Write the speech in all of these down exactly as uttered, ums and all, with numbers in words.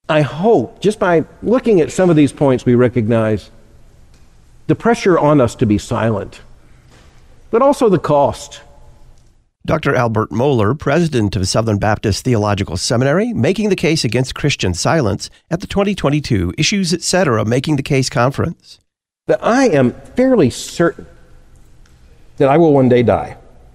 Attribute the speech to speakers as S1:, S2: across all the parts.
S1: I hope, just by looking at some of these points, we recognize the pressure on us to be silent, but also the cost.
S2: Doctor Albert Mohler, president of Southern Baptist Theological Seminary, making the case against Christian silence at the twenty twenty-two Issues Etc. Making the Case Conference.
S1: That I am fairly certain that I will one day die.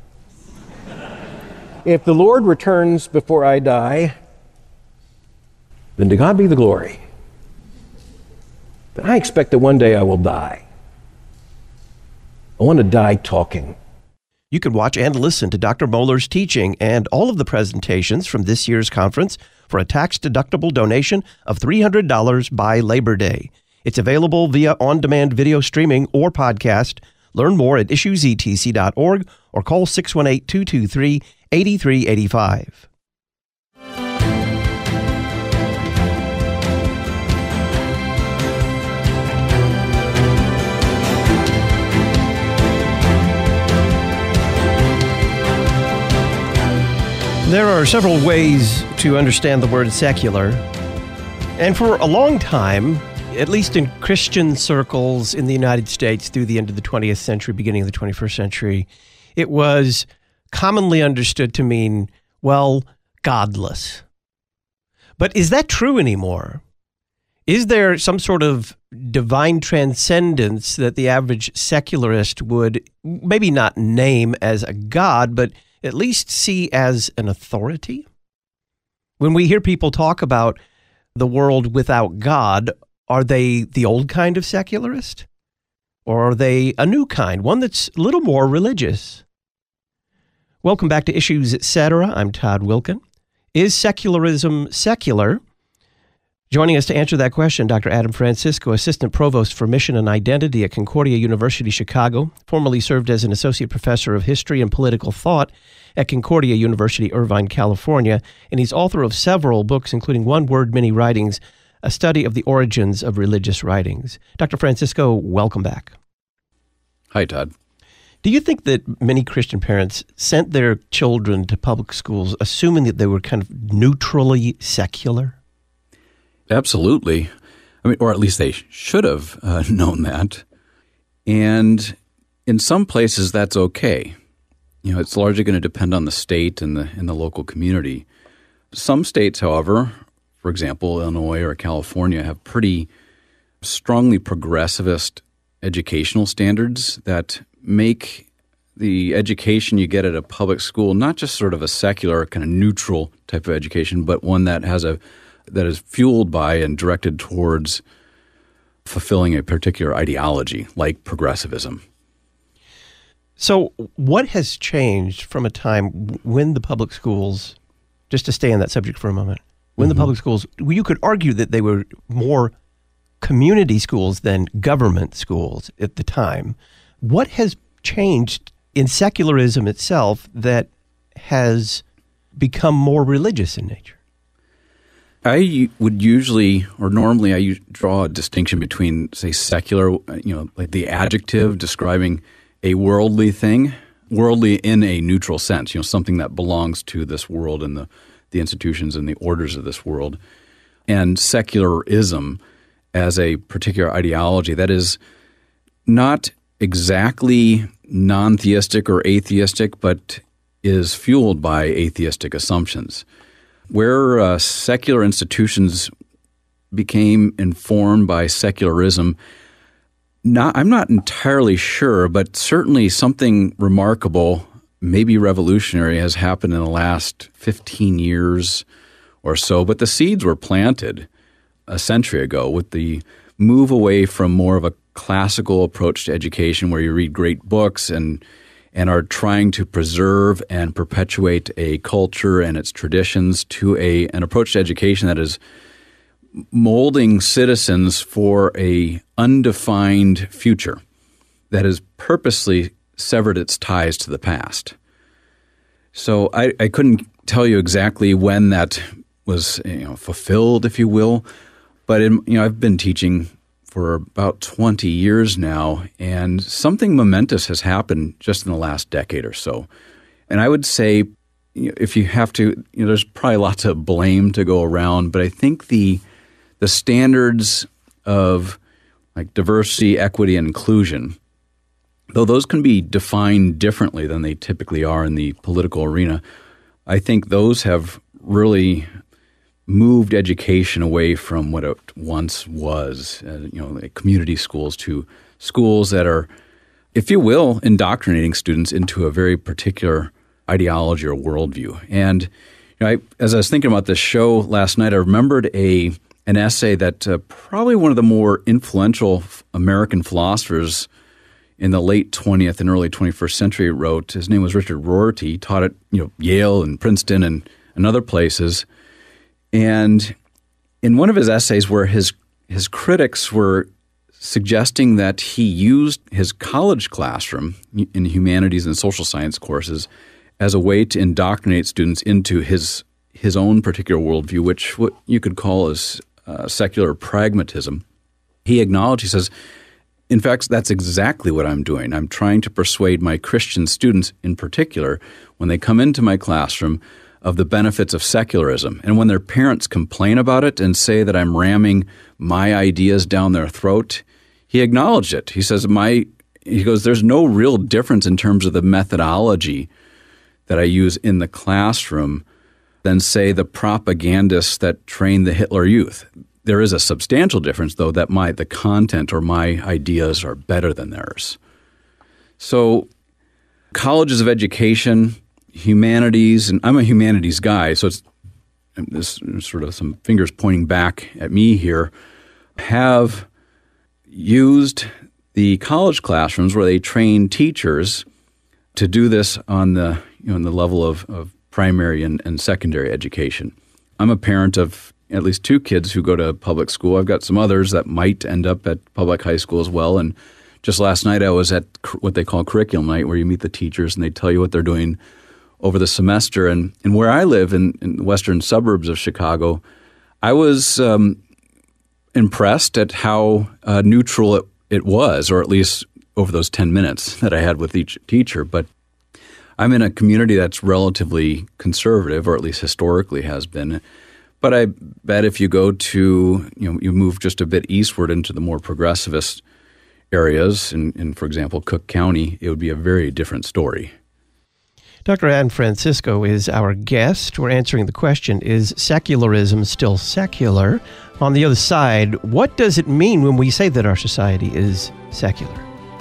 S1: If the Lord returns before I die, then to God be the glory. But I expect that one day I will die. I want to die talking.
S2: You can watch and listen to Doctor Mohler's teaching and all of the presentations from this year's conference for a tax-deductible donation of three hundred dollars by Labor Day. It's available via on-demand video streaming or podcast. Learn more at issues e t c dot org or call six one eight, two two three, eight three eight five. There are several ways to understand the word secular, and for a long time, at least in Christian circles in the United States through the end of the twentieth century, beginning of the twenty-first century, it was commonly understood to mean, well, godless. But is that true anymore? Is there some sort of divine transcendence that the average secularist would maybe not name as a god, but at least see as an authority? When we hear people talk about the world without God, are they the old kind of secularist? Or are they a new kind, one that's a little more religious? Welcome back to Issues Etc. I'm Todd Wilken. Is secularism secular? Joining us to answer that question, Doctor Adam Francisco, Assistant Provost for Mission and Identity at Concordia University, Chicago, formerly served as an Associate Professor of History and Political Thought at Concordia University, Irvine, California, and he's author of several books, including One Word, Many Writings, a study of the origins of religious writings. Doctor Francisco, welcome back.
S3: Hi, Todd.
S2: Do you think that many Christian parents sent their children to public schools assuming that they were kind of neutrally secular?
S3: Absolutely. I mean, or at least they should have uh, known that. And in some places, that's okay. You know, it's largely going to depend on the state and the and the local community. Some states, however, for example, Illinois or California, have pretty strongly progressivist educational standards that make the education you get at a public school not just sort of a secular, kind of neutral type of education, but one that has a that is fueled by and directed towards fulfilling a particular ideology, like progressivism.
S2: So what has changed from a time when the public schools, just to stay on that subject for a moment, when mm-hmm. the public schools, you could argue that they were more community schools than government schools at the time. What has changed in secularism itself that has become more religious in nature?
S3: I would usually, or normally, I draw a distinction between, say, secular, you know, like the adjective describing a worldly thing, worldly in a neutral sense, you know, something that belongs to this world and the, the institutions and the orders of this world, and secularism as a particular ideology that is not exactly non-theistic or atheistic, but is fueled by atheistic assumptions. Where uh, secular institutions became informed by secularism, not, I'm not entirely sure, but certainly something remarkable, maybe revolutionary, has happened in the last fifteen years or so. But the seeds were planted a century ago with the move away from more of a classical approach to education where you read great books and and are trying to preserve and perpetuate a culture and its traditions to a an approach to education that is molding citizens for a undefined future that has purposely severed its ties to the past. So I, I couldn't tell you exactly when that was, you know, fulfilled, if you will, but in, you know, I've been teaching for about twenty years now, and something momentous has happened just in the last decade or so. And I would say, you know, if you have to, you know, there's probably lots of blame to go around, but I think the the standards of like diversity, equity, and inclusion, though those can be defined differently than they typically are in the political arena, I think those have really moved education away from what it once was, uh, you know, like community schools to schools that are, if you will, indoctrinating students into a very particular ideology or worldview. And you know, I, as I was thinking about this show last night, I remembered a an essay that uh, probably one of the more influential American philosophers in the late twentieth and early twenty-first century wrote. His name was Richard Rorty. He taught at you know Yale and Princeton and, and other places. And in one of his essays where his his critics were suggesting that he used his college classroom in humanities and social science courses as a way to indoctrinate students into his his own particular worldview, which what you could call as uh, secular pragmatism, he acknowledged, he says, in fact, that's exactly what I'm doing. I'm trying to persuade my Christian students in particular, when they come into my classroom, of the benefits of secularism. And when their parents complain about it and say that I'm ramming my ideas down their throat, he acknowledged it. He says, "My," he goes, "there's no real difference in terms of the methodology that I use in the classroom than, say, the propagandists that train the Hitler Youth. There is a substantial difference, though, that my the content or my ideas are better than theirs." So colleges of education, humanities, and I'm a humanities guy, so it's this sort of some fingers pointing back at me here, have used the college classrooms where they train teachers to do this on the you know on the level of, of primary and, and secondary education. I'm a parent of at least two kids who go to public school. I've got some others that might end up at public high school as well. And just last night I was at what they call curriculum night, where you meet the teachers and they tell you what they're doing over the semester. And, and where I live in, in the western suburbs of Chicago, I was um, impressed at how uh, neutral it, it was, or at least over those ten minutes that I had with each teacher. But I'm in a community that's relatively conservative, or at least historically has been. But I bet if you go to, you know, you move just a bit eastward into the more progressivist areas, in, in for example, Cook County, it would be a very different story.
S2: Doctor Adam Francisco is our guest. We're answering the question, is secularism still secular? On the other side, what does it mean when we say that our society is secular?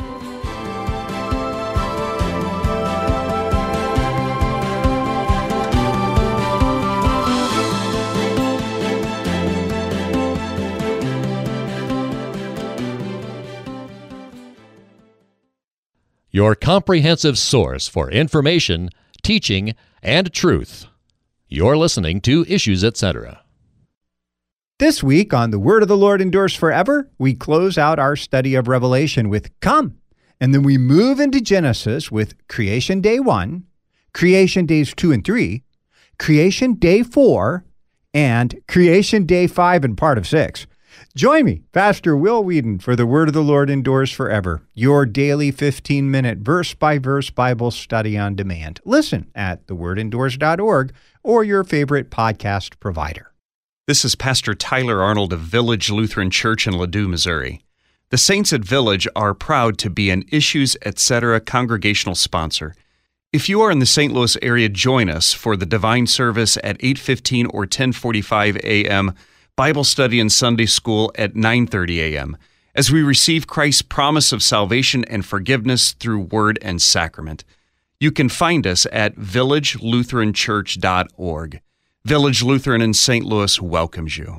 S4: Your comprehensive source for information, teaching, and truth. You're listening to Issues, et cetera.
S5: This week on The Word of the Lord Endures Forever, we close out our study of Revelation with Come, and then we move into Genesis with Creation Day one, Creation Days two and three, Creation Day four, and Creation Day five and part of six. Join me, Pastor Will Whedon, for The Word of the Lord Endures Forever, your daily fifteen-minute verse-by-verse Bible study on demand. Listen at the word endures dot org or your favorite podcast provider.
S6: This is Pastor Tyler Arnold of Village Lutheran Church in Ladue, Missouri. The Saints at Village are proud to be an Issues, et cetera congregational sponsor. If you are in the Saint Louis area, join us for the Divine Service at eight fifteen or ten forty-five a.m., Bible study and Sunday school at nine thirty a.m., as we receive Christ's promise of salvation and forgiveness through word and sacrament. You can find us at village lutheran church dot org. Village Lutheran in Saint Louis welcomes you.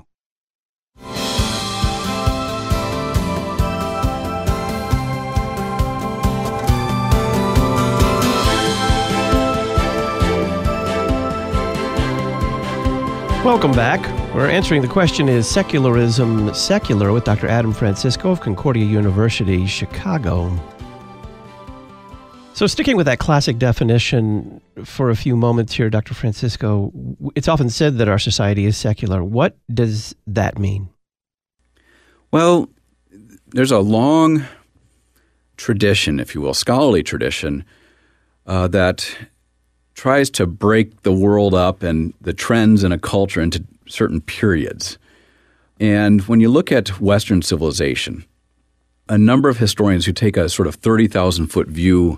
S2: Welcome back. We're answering the question, is secularism secular, with Doctor Adam Francisco of Concordia University, Chicago. So sticking with that classic definition for a few moments here, Doctor Francisco, it's often said that our society is secular. What does that mean?
S3: Well, there's a long tradition, if you will, scholarly tradition, uh, that tries to break the world up and the trends in a culture into certain periods. And when you look at Western civilization, a number of historians who take a sort of thirty thousand foot view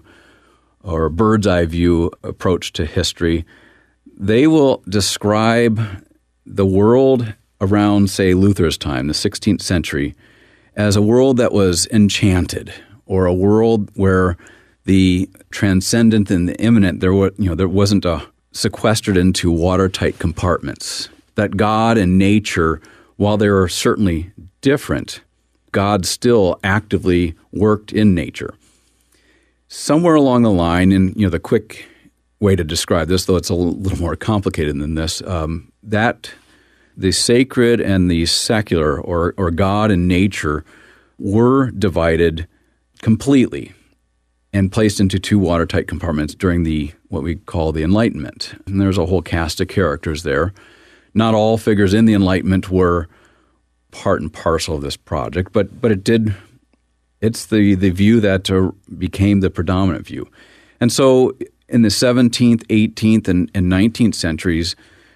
S3: or a bird's eye view approach to history, they will describe the world around, say, Luther's time, the sixteenth century, as a world that was enchanted, or a world where the transcendent and the immanent, there were, you know, there wasn't a sequestered into watertight compartments. That God and nature, while they are certainly different, God still actively worked in nature. Somewhere along the line, and you know, the quick way to describe this, though it's a little more complicated than this, um, that the sacred and the secular, or, or God and nature, were divided completely and placed into two watertight compartments during the what we call the Enlightenment. And there's a whole cast of characters there. Not all figures in the Enlightenment were part and parcel of this project, but but it did. It's the the view that uh, became the predominant view. And so in the seventeenth, eighteenth, and, and nineteenth centuries,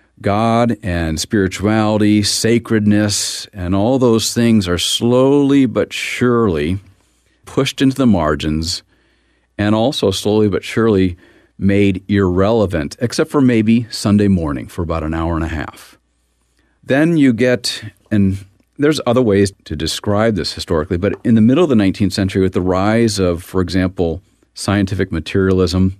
S3: God and spirituality, sacredness, and all those things are slowly but surely pushed into the margins, and also slowly but surely made irrelevant, except for maybe Sunday morning for about an hour and a half. Then you get, and there's other ways to describe this historically, but in the middle of the nineteenth century, with the rise of, for example, scientific materialism,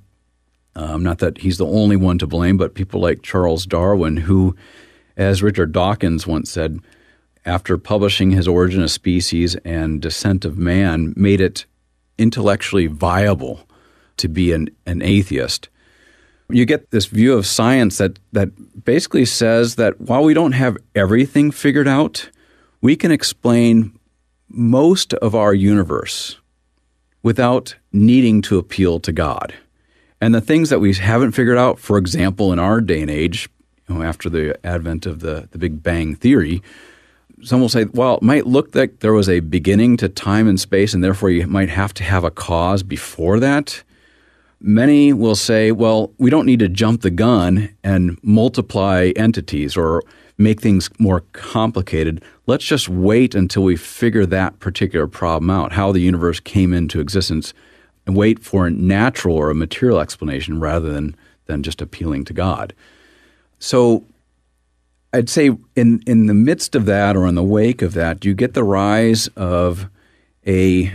S3: Um, not that he's the only one to blame, but people like Charles Darwin, who, as Richard Dawkins once said, after publishing his Origin of Species and Descent of Man, made it intellectually viable to be an, an atheist. You get this view of science that, that basically says that while we don't have everything figured out, we can explain most of our universe without needing to appeal to God. And the things that we haven't figured out, for example, in our day and age, you know, after the advent of the, the Big Bang Theory, some will say, well, it might look like there was a beginning to time and space, and therefore you might have to have a cause before that. Many will say, well, we don't need to jump the gun and multiply entities or make things more complicated. Let's just wait until we figure that particular problem out, how the universe came into existence, and wait for a natural or a material explanation rather than, than just appealing to God. So I'd say in, in the midst of that, or in the wake of that, you get the rise of a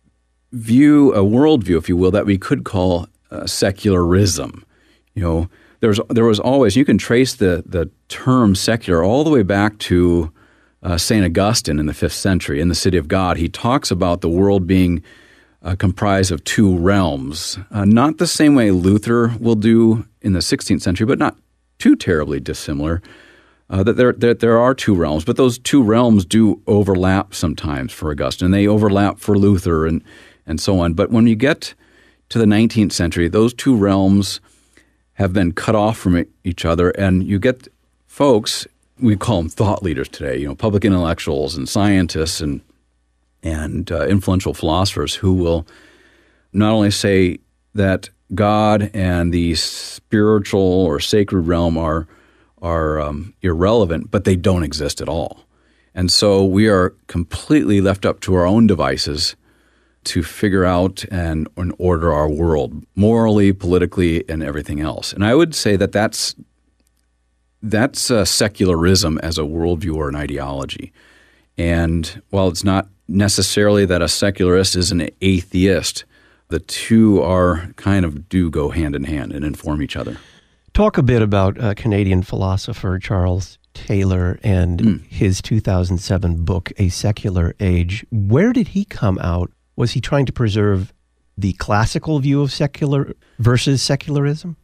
S3: view, a worldview, if you will, that we could call uh, secularism. You know, there's there was always, you can trace the, the term secular all the way back to uh, Saint Augustine in the fifth century in the City of God. He talks about the world being Uh, comprised of two realms, uh, not the same way Luther will do in the sixteenth century, but not too terribly dissimilar, uh, that there, there there are two realms, but those two realms do overlap sometimes for Augustine, and they overlap for Luther and, and so on. But when you get to the nineteenth century, those two realms have been cut off from each other, and you get folks, we call them thought leaders today, you know, public intellectuals and scientists and and uh, influential philosophers who will not only say that God and the spiritual or sacred realm are are um, irrelevant, but they don't exist at all. And so we are completely left up to our own devices to figure out and, and order our world morally, politically, and everything else. And I would say that that's, that's uh, secularism as a worldview or an ideology. And while it's not necessarily that a secularist is an atheist, the two are kind of do go hand in hand and inform each other.
S2: Talk a bit about uh, Canadian philosopher Charles Taylor and mm. his two thousand seven book, A Secular Age. Where did he come out? Was he trying to preserve the classical view of secular versus secularism?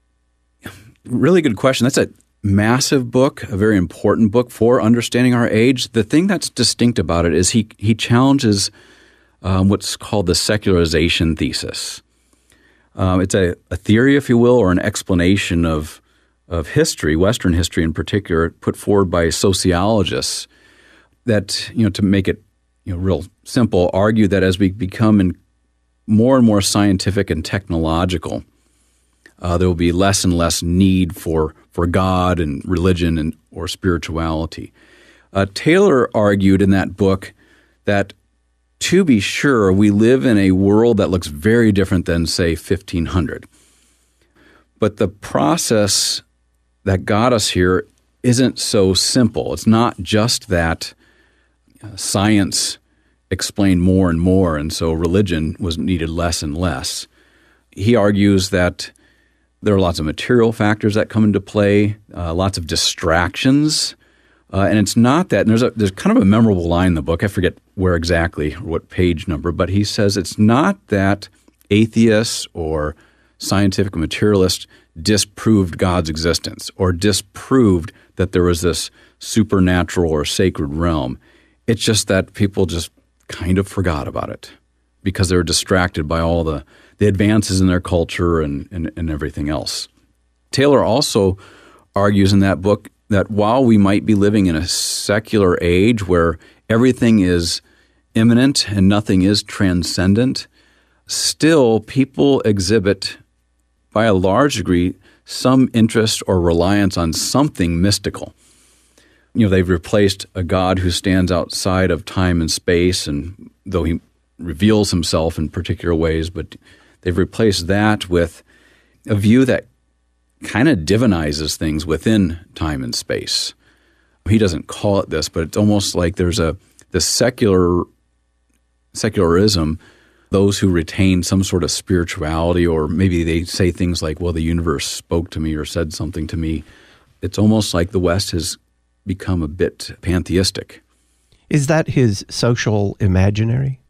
S3: Really good question. That's a massive book, a very important book for understanding our age. The thing that's distinct about it is he he challenges um, what's called the secularization thesis. Um, it's a, a theory, if you will, or an explanation of of history, Western history in particular, put forward by sociologists that, you know, to make it, you know, real simple, argue that as we become in more and more scientific and technological, Uh, there will be less and less need for, for God and religion and or spirituality. Uh, Taylor argued in that book that, to be sure, we live in a world that looks very different than, say, fifteen hundred. But the process that got us here isn't so simple. It's not just that uh, science explained more and more, and so religion was needed less and less. He argues that there are lots of material factors that come into play, uh, lots of distractions, uh, and it's not that. And there's a there's kind of a memorable line in the book. I forget where exactly or what page number, but he says it's not that atheists or scientific materialists disproved God's existence or disproved that there was this supernatural or sacred realm. It's just that people just kind of forgot about it because they were distracted by all the, the advances in their culture and, and, and everything else. Taylor also argues in that book that while we might be living in a secular age where everything is immanent and nothing is transcendent, still people exhibit, by a large degree, some interest or reliance on something mystical. You know, they've replaced a God who stands outside of time and space, and though he reveals himself in particular ways, but they've replaced that with a view that kind of divinizes things within time and space. He doesn't call it this, but it's almost like there's a the secular secularism, those who retain some sort of spirituality, or maybe they say things like, well, the universe spoke to me or said something to me. It's almost like the West has become a bit pantheistic.
S2: Is that his social imaginary?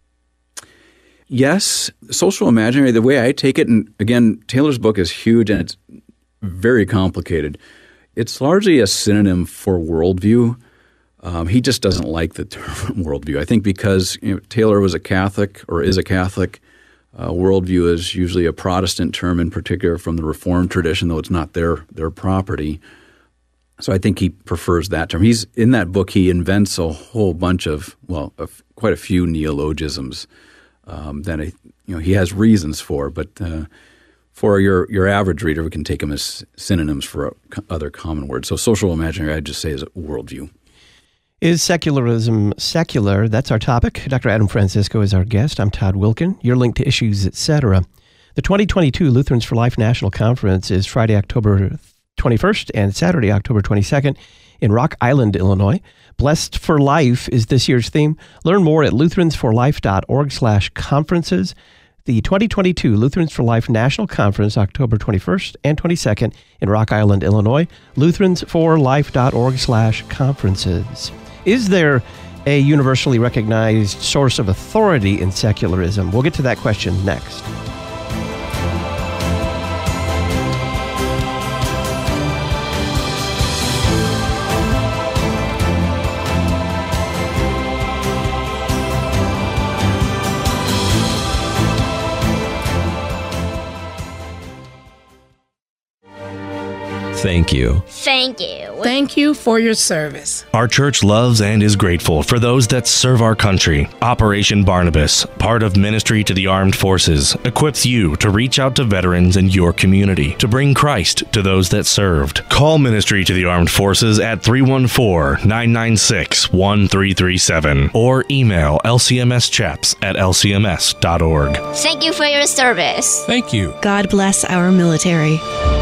S3: Yes, social imaginary, the way I take it, and again, Taylor's book is huge and it's very complicated. It's largely a synonym for worldview. Um, he just doesn't like the term worldview. I think because you know, Taylor was a Catholic or is a Catholic, uh, worldview is usually a Protestant term, in particular from the Reformed tradition, though it's not their their property. So I think he prefers that term. He's in that book. He invents a whole bunch of well, a, quite a few neologisms um, that I, you know he has reasons for, but uh, for your your average reader, we can take them as synonyms for other common words. So social imaginary, I'd just say, is a worldview.
S2: Is secularism secular? That's our topic. Doctor Adam Francisco is our guest. I'm Todd Wilkin. You're linked to Issues, et cetera. The twenty twenty-two Lutherans for Life National Conference is Friday, October twenty-first and Saturday, October twenty-second in Rock Island, Illinois. Blessed for Life is this year's theme. Learn more at lutheransforlife.org slash conferences. The twenty twenty-two Lutherans for Life National Conference, October twenty-first and twenty-second in Rock Island, Illinois. lutheransforlife.org slash conferences. Is there a universally recognized source of authority in secularism? We'll get to that question next.
S7: Thank you.
S8: Thank you.
S9: Thank you for your service.
S7: Our church loves and is grateful for those that serve our country. Operation Barnabas, part of Ministry to the Armed Forces, equips you to reach out to veterans in your community to bring Christ to those that served. Call Ministry to the Armed Forces at three one four, nine nine six, one three three seven or email l c m s chaps at l c m s dot org.
S8: Thank you for your service.
S7: Thank you.
S10: God bless our military.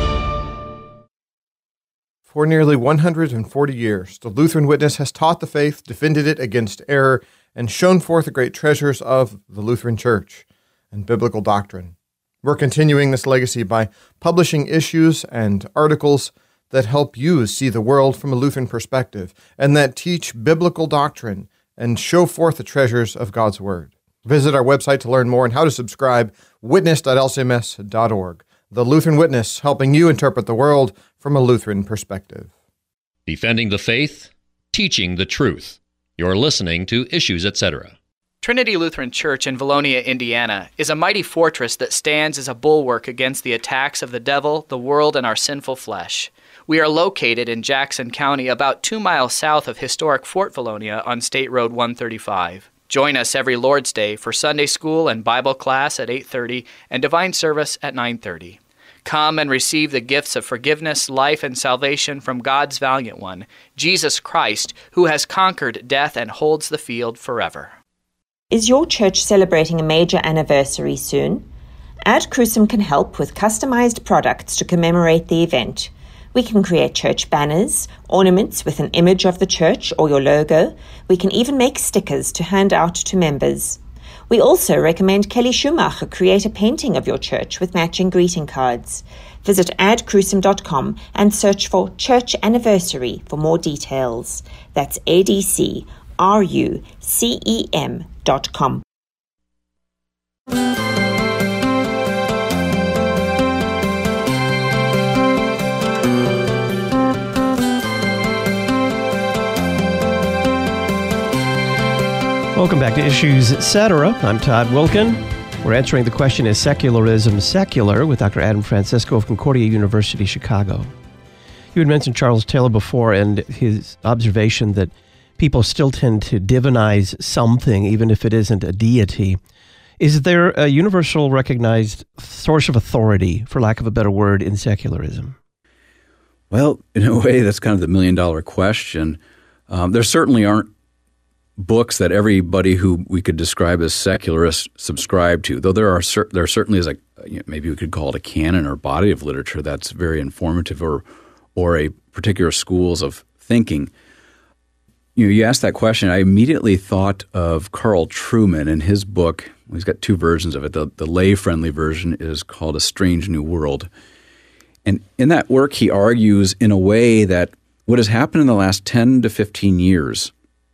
S11: For nearly one hundred forty years, the Lutheran Witness has taught the faith, defended it against error, and shown forth the great treasures of the Lutheran Church and biblical doctrine. We're continuing this legacy by publishing issues and articles that help you see the world from a Lutheran perspective and that teach biblical doctrine and show forth the treasures of God's Word. Visit our website to learn more and how to subscribe, witness dot l c m s dot org. The Lutheran Witness, helping you interpret the world from a Lutheran perspective.
S4: Defending the faith, teaching the truth. You're listening to Issues, et cetera.
S12: Trinity Lutheran Church in Valonia, Indiana, is a mighty fortress that stands as a bulwark against the attacks of the devil, the world, and our sinful flesh. We are located in Jackson County, about two miles south of historic Fort Valonia on State Road one thirty-five. Join us every Lord's Day for Sunday school and Bible class at eight thirty and divine service at nine thirty. Come and receive the gifts of forgiveness, life, and salvation from God's valiant one, Jesus Christ, who has conquered death and holds the field forever.
S13: Is your church celebrating a major anniversary soon? Ad Crucem can help with customized products to commemorate the event. We can create church banners, ornaments with an image of the church or your logo. We can even make stickers to hand out to members. We also recommend Kelly Schumacher create a painting of your church with matching greeting cards. Visit ad crucem dot com and search for Church Anniversary for more details. That's A D C R U C E M dot com.
S2: Welcome back to Issues Etc. I'm Todd Wilkin. We're answering the question, is secularism secular, with Doctor Adam Francisco of Concordia University, Chicago. You had mentioned Charles Taylor before and his observation that people still tend to divinize something, even if it isn't a deity. Is there a universal recognized source of authority, for lack of a better word, in secularism?
S3: Well, in a way, that's kind of the million-dollar question. Um, there certainly aren't books that everybody who we could describe as secularists subscribe to, though there are cer- there certainly is a, you know, maybe we could call it a canon or body of literature that's very informative, or or a particular schools of thinking. You know, you asked that question, I immediately thought of Carl Trueman and his book. He's got two versions of it. The, the lay-friendly version is called A Strange New World. And in that work, he argues in a way that what has happened in the last ten to fifteen years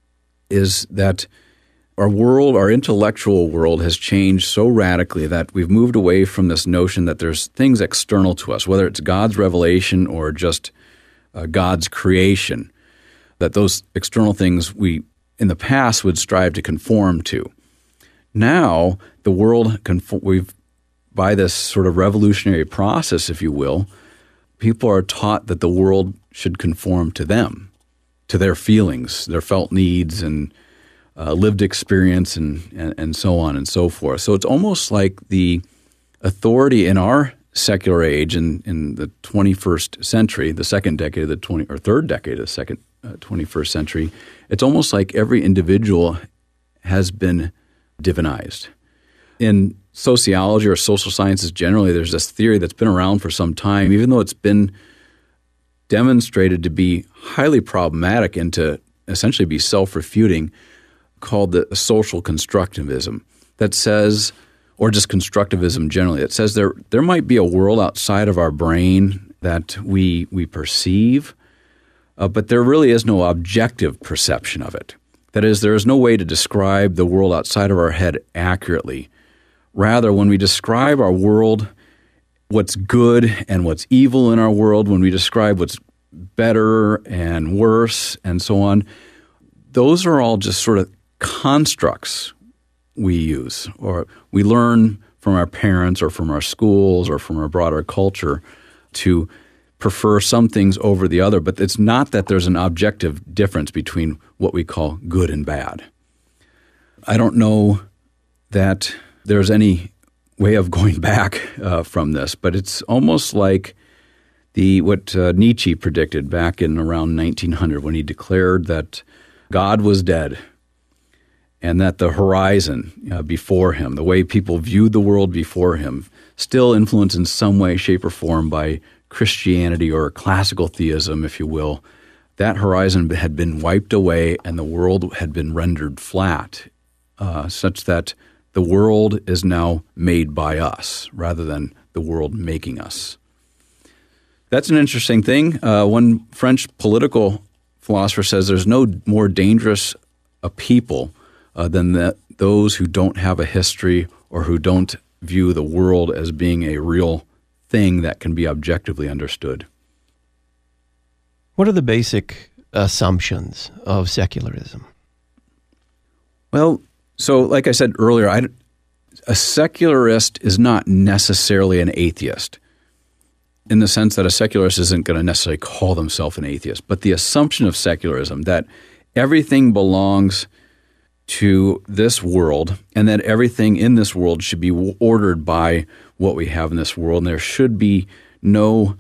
S3: is that our world, our intellectual world, has changed so radically that we've moved away from this notion that there's things external to us, whether it's God's revelation or just uh, God's creation, that those external things we, in the past, would strive to conform to. Now, the world, conform, we've, by this sort of revolutionary process, if you will, people are taught that the world should conform to them, to their feelings, their felt needs, and uh, lived experience, and, and and so on and so forth. So it's almost like the authority in our secular age, in, in the twenty-first century, the second decade of the twenty or third decade of the second uh, twenty-first century, it's almost like every individual has been divinized. In sociology or social sciences generally, there's this theory that's been around for some time, even though it's been demonstrated to be highly problematic and to essentially be self-refuting, called the social constructivism, that says, or just constructivism generally, that says there there might be a world outside of our brain that we we perceive, uh, but there really is no objective perception of it. That is, there is no way to describe the world outside of our head accurately. Rather, when we describe our world, what's good and what's evil in our world, when we describe what's better and worse and so on, those are all just sort of constructs we use, or we learn from our parents or from our schools or from our broader culture to prefer some things over the other, but it's not that there's an objective difference between what we call good and bad. I don't know that there's any way of going back uh, from this, but it's almost like the what uh, Nietzsche predicted back in around nineteen hundred when he declared that God was dead and that the horizon uh, before him, the way people viewed the world before him, still influenced in some way, shape, or form by Christianity or classical theism, if you will. That horizon had been wiped away and the world had been rendered flat, uh, such that the world is now made by us rather than the world making us. That's an interesting thing. Uh, one French political philosopher says there's no more dangerous a people uh, than that those who don't have a history or who don't view the world as being a real thing that can be objectively understood.
S2: What are the basic assumptions of secularism?
S3: Well, so like I said earlier, I, a secularist is not necessarily an atheist, in the sense that a secularist isn't going to necessarily call themselves an atheist. But the assumption of secularism, that everything belongs to this world and that everything in this world should be ordered by what we have in this world, and there should be no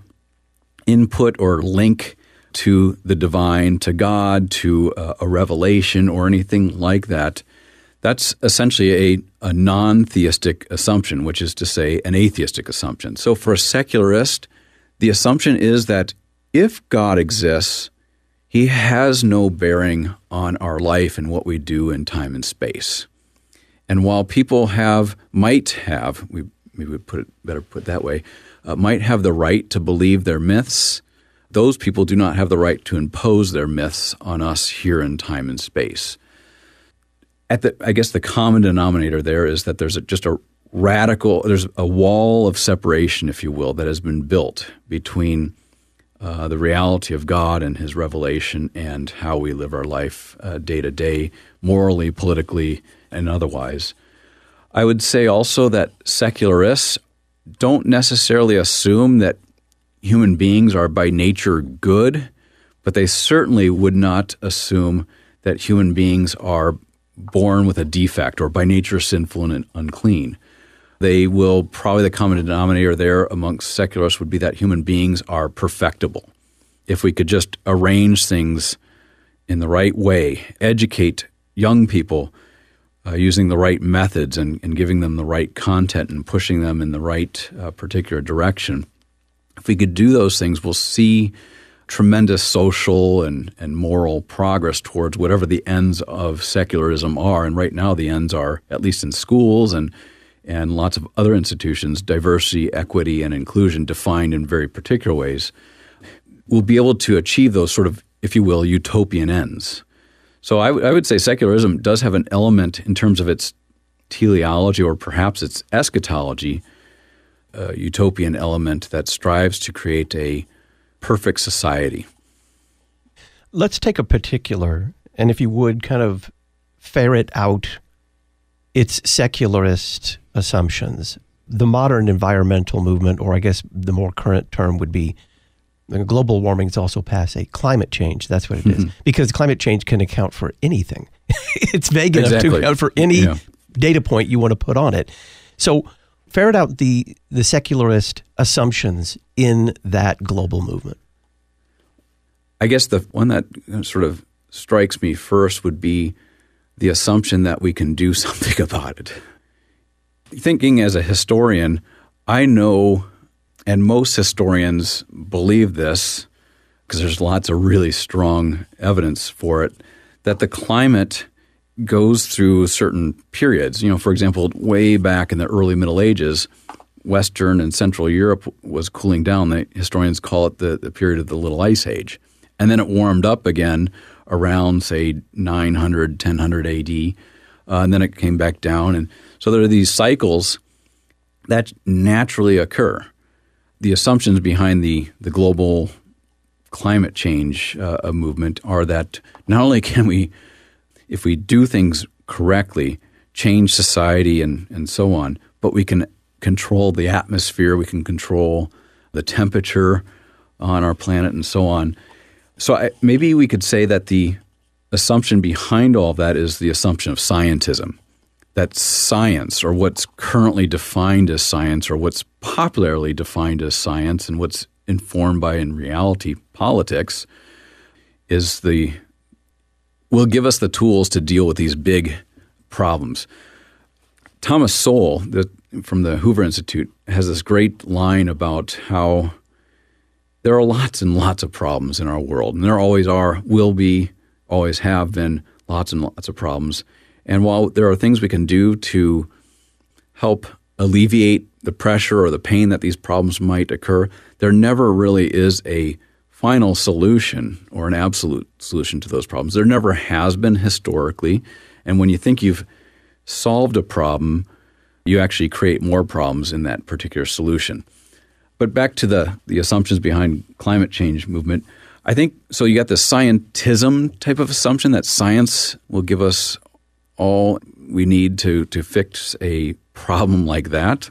S3: input or link to the divine, to God, to uh, a revelation or anything like that. That's essentially a, a non-theistic assumption, which is to say an atheistic assumption. So for a secularist, the assumption is that if God exists, he has no bearing on our life and what we do in time and space. And while people have, might have, we maybe we put it better put it that way, uh, might have the right to believe their myths, those people do not have the right to impose their myths on us here in time and space. At the, I guess the common denominator there is that there's a, just a radical, there's a wall of separation, if you will, that has been built between uh, the reality of God and his revelation and how we live our life uh, day to day, morally, politically, and otherwise. I would say also that secularists don't necessarily assume that human beings are by nature good, but they certainly would not assume that human beings are born with a defect or by nature sinful and unclean. They will, probably the common denominator there amongst secularists would be that human beings are perfectible. If we could just arrange things in the right way, educate young people uh, using the right methods and, and giving them the right content and pushing them in the right uh, particular direction, if we could do those things, we'll see tremendous social and, and moral progress towards whatever the ends of secularism are. And right now the ends are, at least in schools and and lots of other institutions, diversity, equity, and inclusion defined in very particular ways. We'll be able to achieve those sort of, if you will, utopian ends. So I, w- I would say secularism does have an element in terms of its teleology or perhaps its eschatology, a utopian element that strives to create a perfect society.
S2: Let's take a particular, and if you would, kind of ferret out its secularist assumptions. The modern environmental movement, or I guess the more current term would be, global warming is also past a climate change. That's what it is. Because climate change can account for anything. It's vague enough
S3: exactly.
S2: to account for any
S3: yeah.
S2: data point you want to put on it. So ferret out the, the secularist assumptions in that global movement.
S3: I guess the one that sort of strikes me first would be the assumption that we can do something about it. Thinking as a historian, I know, and most historians believe this, because there's lots of really strong evidence for it, that the climate goes through certain periods. You know, for example, way back in the early Middle Ages, Western and Central Europe was cooling down. The historians call it the, the period of the Little Ice Age. And then it warmed up again around, say, nine hundred, ten hundred A D, uh, and then it came back down. And so there are these cycles that naturally occur. The assumptions behind the, the global climate change uh, movement are that not only can we, if we do things correctly, change society and, and so on, but we can control the atmosphere, we can control the temperature on our planet and so on. So I, maybe we could say that the assumption behind all of that is the assumption of scientism, that science, or what's currently defined as science, or what's popularly defined as science, and what's informed by, in reality, politics, is the will give us the tools to deal with these big problems. Thomas Sowell, the, from the Hoover Institute, has this great line about how there are lots and lots of problems in our world, and there always are, will be, always have been lots and lots of problems. And while there are things we can do to help alleviate the pressure or the pain that these problems might occur, there never really is a final solution or an absolute solution to those problems. There never has been historically. And when you think you've solved a problem, you actually create more problems in that particular solution. But back to the, the assumptions behind climate change movement, I think, so you got the scientism type of assumption that science will give us all we need to, to fix a problem like that.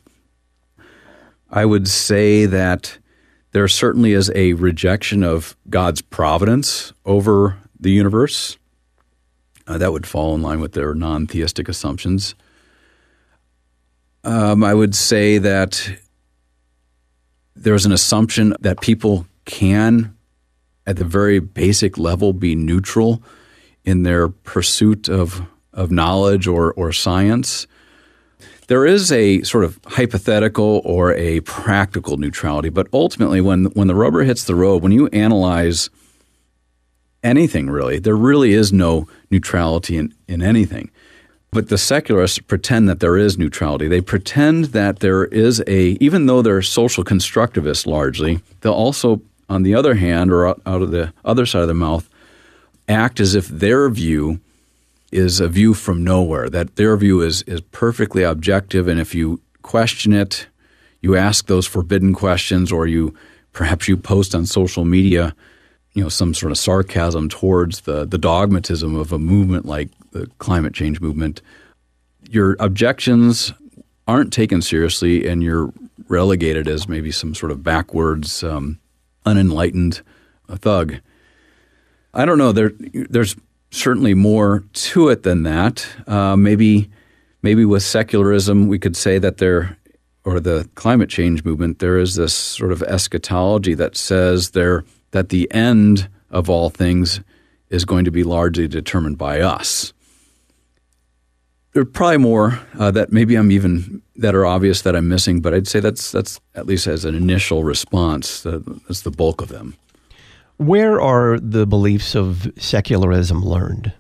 S3: I would say that there certainly is a rejection of God's providence over the universe. Uh, that would fall in line with their non-theistic assumptions. Um, I would say that there's an assumption that people can, at the very basic level, be neutral in their pursuit of, of knowledge or, or science. There is a sort of hypothetical or a practical neutrality, but ultimately when, when the rubber hits the road, when you analyze anything really, there really is no neutrality in, in anything. But the secularists pretend that there is neutrality. They pretend that there is a, even though they're social constructivists largely, they'll also, on the other hand, or out of the other side of the mouth, act as if their view is a view from nowhere, that their view is, is perfectly objective, and if you question it, you ask those forbidden questions, or you perhaps you post on social media, you know, some sort of sarcasm towards the, the dogmatism of a movement like the climate change movement, your objections aren't taken seriously and you're relegated as maybe some sort of backwards, um, unenlightened thug. I don't know. There, there's certainly more to it than that. Uh, maybe, maybe with secularism, we could say that there, or the climate change movement, there is this sort of eschatology that says there that the end of all things is going to be largely determined by us. There are probably more uh, that maybe I'm even that are obvious that I'm missing, but I'd say that's that's at least as an initial response, uh, that's the bulk of them.
S2: Where are the beliefs of secularism learned?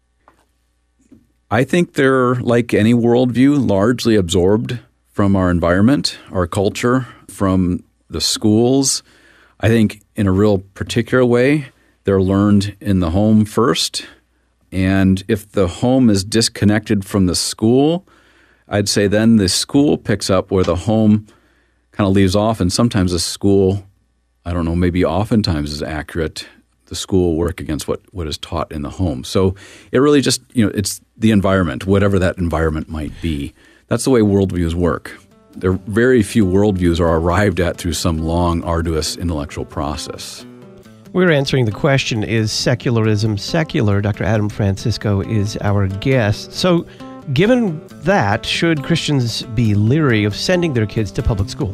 S3: I think they're, like any worldview, largely absorbed from our environment, our culture, from the schools. I think in a real particular way, they're learned in the home first. And if the home is disconnected from the school, I'd say then the school picks up where the home kind of leaves off. And sometimes the school, I don't know, maybe oftentimes is accurate. The school will work against what, what is taught in the home. So it really just, you know, it's the environment, whatever that environment might be. That's the way worldviews work. There are very few worldviews are arrived at through some long, arduous intellectual process.
S2: We're answering the question, is secularism secular? Doctor Adam Francisco is our guest. So, given that, should Christians be leery of sending their kids to public school?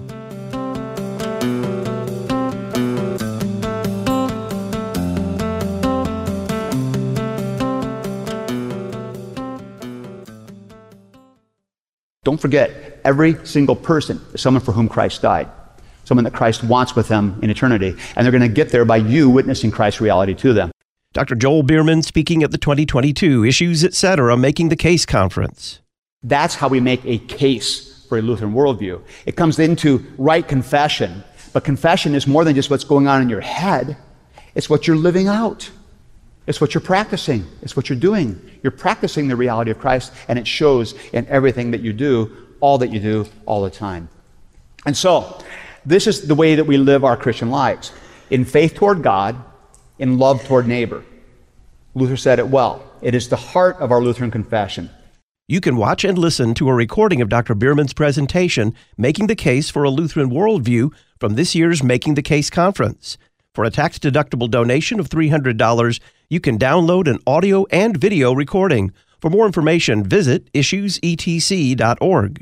S14: Don't forget, every single person is someone for whom Christ died, someone that Christ wants with them in eternity, and they're going to get there by you witnessing Christ's reality to them.
S2: Doctor Joel Bierman speaking at the twenty twenty-two Issues, et cetera, Making the Case Conference.
S14: That's how we make a case for a Lutheran worldview. It comes into right confession, but confession is more than just what's going on in your head. It's what you're living out. It's what you're practicing. It's what you're doing. You're practicing the reality of Christ, and it shows in everything that you do, all that you do, all the time. And so, this is the way that we live our Christian lives. In faith toward God, in love toward neighbor. Luther said it well. It is the heart of our Lutheran confession.
S2: You can watch and listen to a recording of Doctor Bierman's presentation, Making the Case for a Lutheran Worldview, from this year's Making the Case Conference. For a tax-deductible donation of three hundred dollars, you can download an audio and video recording. For more information, visit issues e t c dot org.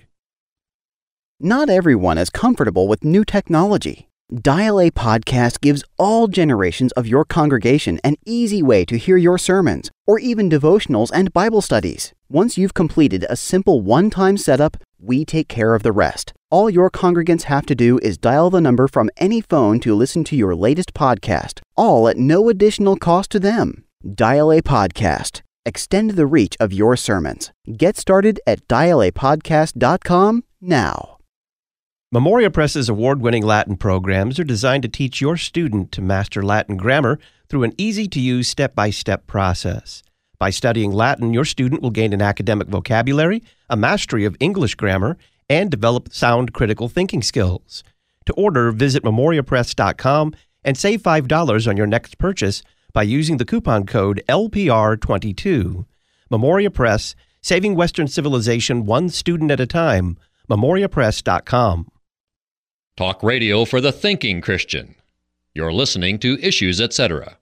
S15: Not everyone is comfortable with new technology. Dial A Podcast gives all generations of your congregation an easy way to hear your sermons, or even devotionals and Bible studies. Once you've completed a simple one-time setup, we take care of the rest. All your congregants have to do is dial the number from any phone to listen to your latest podcast, all at no additional cost to them. Dial A Podcast. Extend the reach of your sermons. Get started at dial a podcast dot com now.
S2: Memoria Press's award-winning Latin programs are designed to teach your student to master Latin grammar through an easy-to-use step-by-step process. By studying Latin, your student will gain an academic vocabulary, a mastery of English grammar, and develop sound critical thinking skills. To order, visit memoria press dot com and save five dollars on your next purchase by using the coupon code L P R twenty-two. Memoria Press, saving Western civilization one student at a time. memoria press dot com.
S4: Talk radio for the thinking Christian. You're listening to Issues, et cetera.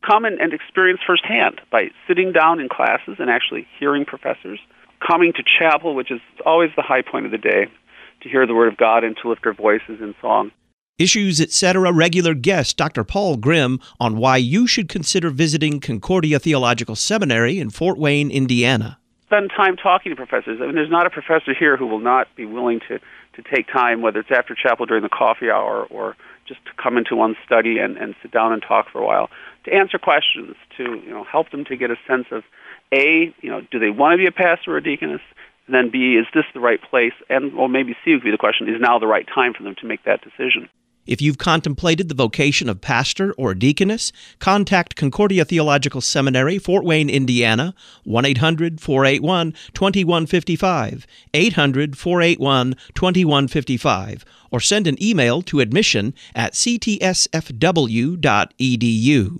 S16: come and, and experience firsthand by sitting down in classes and actually hearing professors, coming to chapel, which is always the high point of the day, to hear the Word of God and to lift our voices in song.
S2: Issues, et cetera regular guest Doctor Paul Grimm on why you should consider visiting Concordia Theological Seminary in Fort Wayne, Indiana.
S16: Spend time talking to professors. I mean, there's not a professor here who will not be willing to, to take time, whether it's after chapel during the coffee hour or just to come into one's study and, and sit down and talk for a while, to answer questions, to you know help them to get a sense of, A, you know, do they want to be a pastor or a deaconess? And then B, is this the right place? And or maybe C would be the question, is now the right time for them to make that decision?
S2: If you've contemplated the vocation of pastor or deaconess, contact Concordia Theological Seminary, Fort Wayne, Indiana, one eight hundred, four eight one, two one five five, eight hundred, four eight one, two one five five, or send an email to admission at c t s f w dot e d u.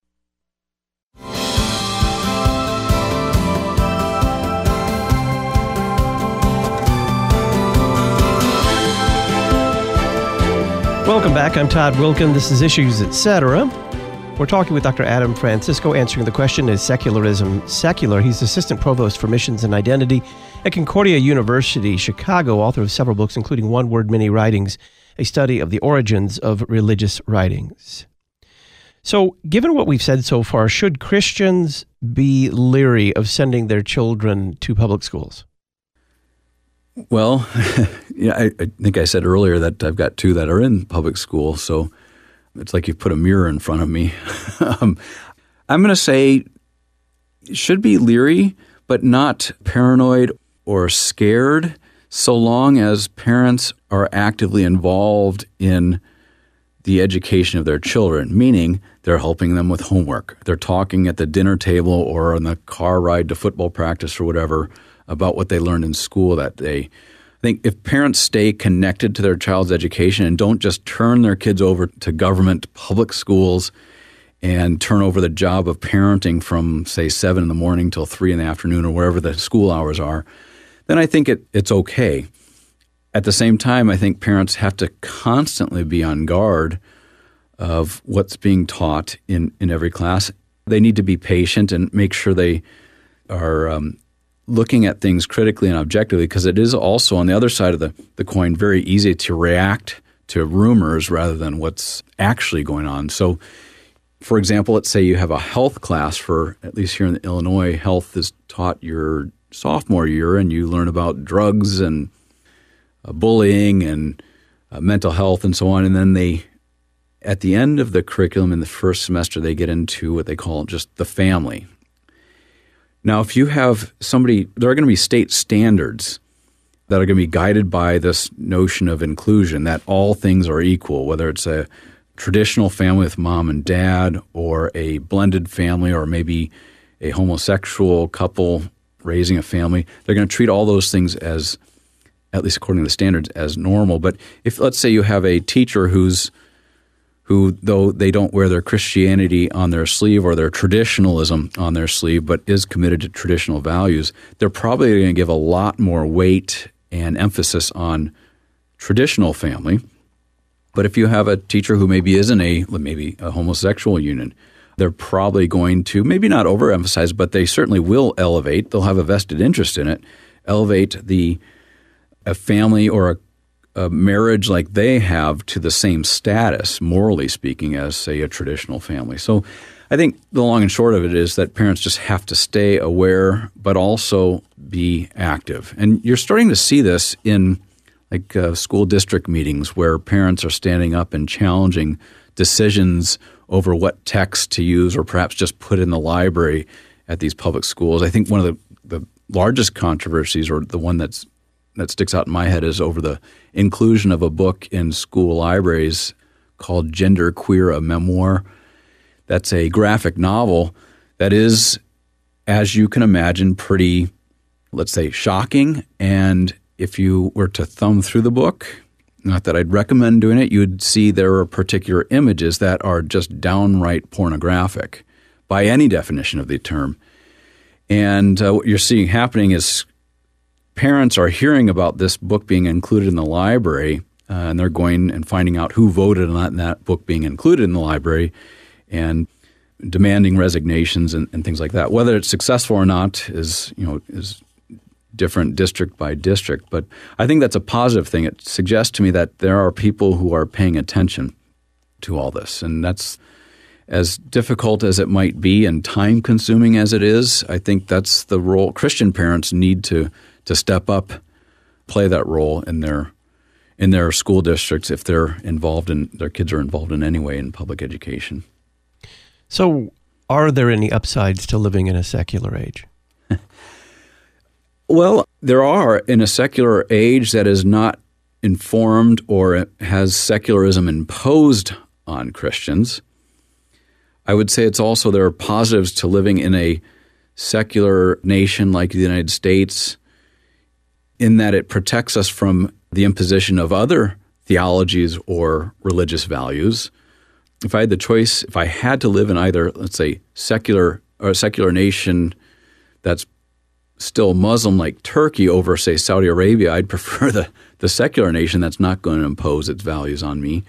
S2: Welcome back. I'm Todd Wilkin. This is Issues, et cetera. We're talking with Doctor Adam Francisco, answering the question, is secularism secular? He's Assistant Provost for Missions and Identity at Concordia University, Chicago, author of several books, including One Word, Many Writings, a study of the origins of religious writings. So, given what we've said so far, should Christians be leery of sending their children to public schools?
S3: Well, yeah, I, I think I said earlier that I've got two that are in public school, so it's like you've put a mirror in front of me. um, I'm going to say should be leery, but not paranoid or scared, so long as parents are actively involved in the education of their children, meaning they're helping them with homework. They're talking at the dinner table or on the car ride to football practice or whatever about what they learned in school that day. I think if parents stay connected to their child's education and don't just turn their kids over to government public schools and turn over the job of parenting from, say, seven in the morning till three in the afternoon or wherever the school hours are, then I think it, it's okay. At the same time, I think parents have to constantly be on guard of what's being taught in, in every class. They need to be patient and make sure they are um, looking at things critically and objectively, because it is also, on the other side of the, the coin, very easy to react to rumors rather than what's actually going on. So, for example, let's say you have a health class for, at least here in Illinois, health is taught your sophomore year, and you learn about drugs and uh, bullying and uh, mental health and so on. And then they, at the end of the curriculum in the first semester, they get into what they call just the family. Now, if you have somebody, there are going to be state standards that are going to be guided by this notion of inclusion, that all things are equal, whether it's a traditional family with mom and dad or a blended family or maybe a homosexual couple raising a family. They're going to treat all those things as, at least according to the standards, as normal. But if, let's say you have a teacher who's who, though they don't wear their Christianity on their sleeve or their traditionalism on their sleeve, but is committed to traditional values, they're probably going to give a lot more weight and emphasis on traditional family. But if you have a teacher who maybe isn't a, maybe a homosexual union, they're probably going to, maybe not overemphasize, but they certainly will elevate, they'll have a vested interest in it, elevate the a family or a a marriage like they have to the same status, morally speaking, as, say, a traditional family. So I think the long and short of it is that parents just have to stay aware, but also be active. And you're starting to see this in like uh, school district meetings where parents are standing up and challenging decisions over what text to use or perhaps just put in the library at these public schools. I think one of the, the largest controversies, or the one that's that sticks out in my head, is over the inclusion of a book in school libraries called Gender Queer, a Memoir. That's a graphic novel that is, as you can imagine, pretty, let's say, shocking. And if you were to thumb through the book, not that I'd recommend doing it, you'd see there are particular images that are just downright pornographic by any definition of the term. And uh, what you're seeing happening is parents are hearing about this book being included in the library, uh, and they're going and finding out who voted on that, and that book being included in the library. And demanding resignations and, and things like that. Whether it's successful or not is, you know, is different district by district. But I think that's a positive thing. It suggests to me that there are people who are paying attention to all this. And that's as difficult as it might be and time-consuming as it is. I think that's the role. Christian parents need to to step up, play that role in their in their school districts if they're involved in, their kids are involved in any way in public education.
S2: So are there any upsides to living in a secular age?
S3: Well, there are in a secular age that is not informed or has secularism imposed on Christians. I would say it's also there are positives to living in a secular nation like the United States in that it protects us from the imposition of other theologies or religious values. If I had the choice, if I had to live in either, let's say, secular or a secular nation that's still Muslim like Turkey over, say, Saudi Arabia, I'd prefer the, the secular nation that's not going to impose its values on me.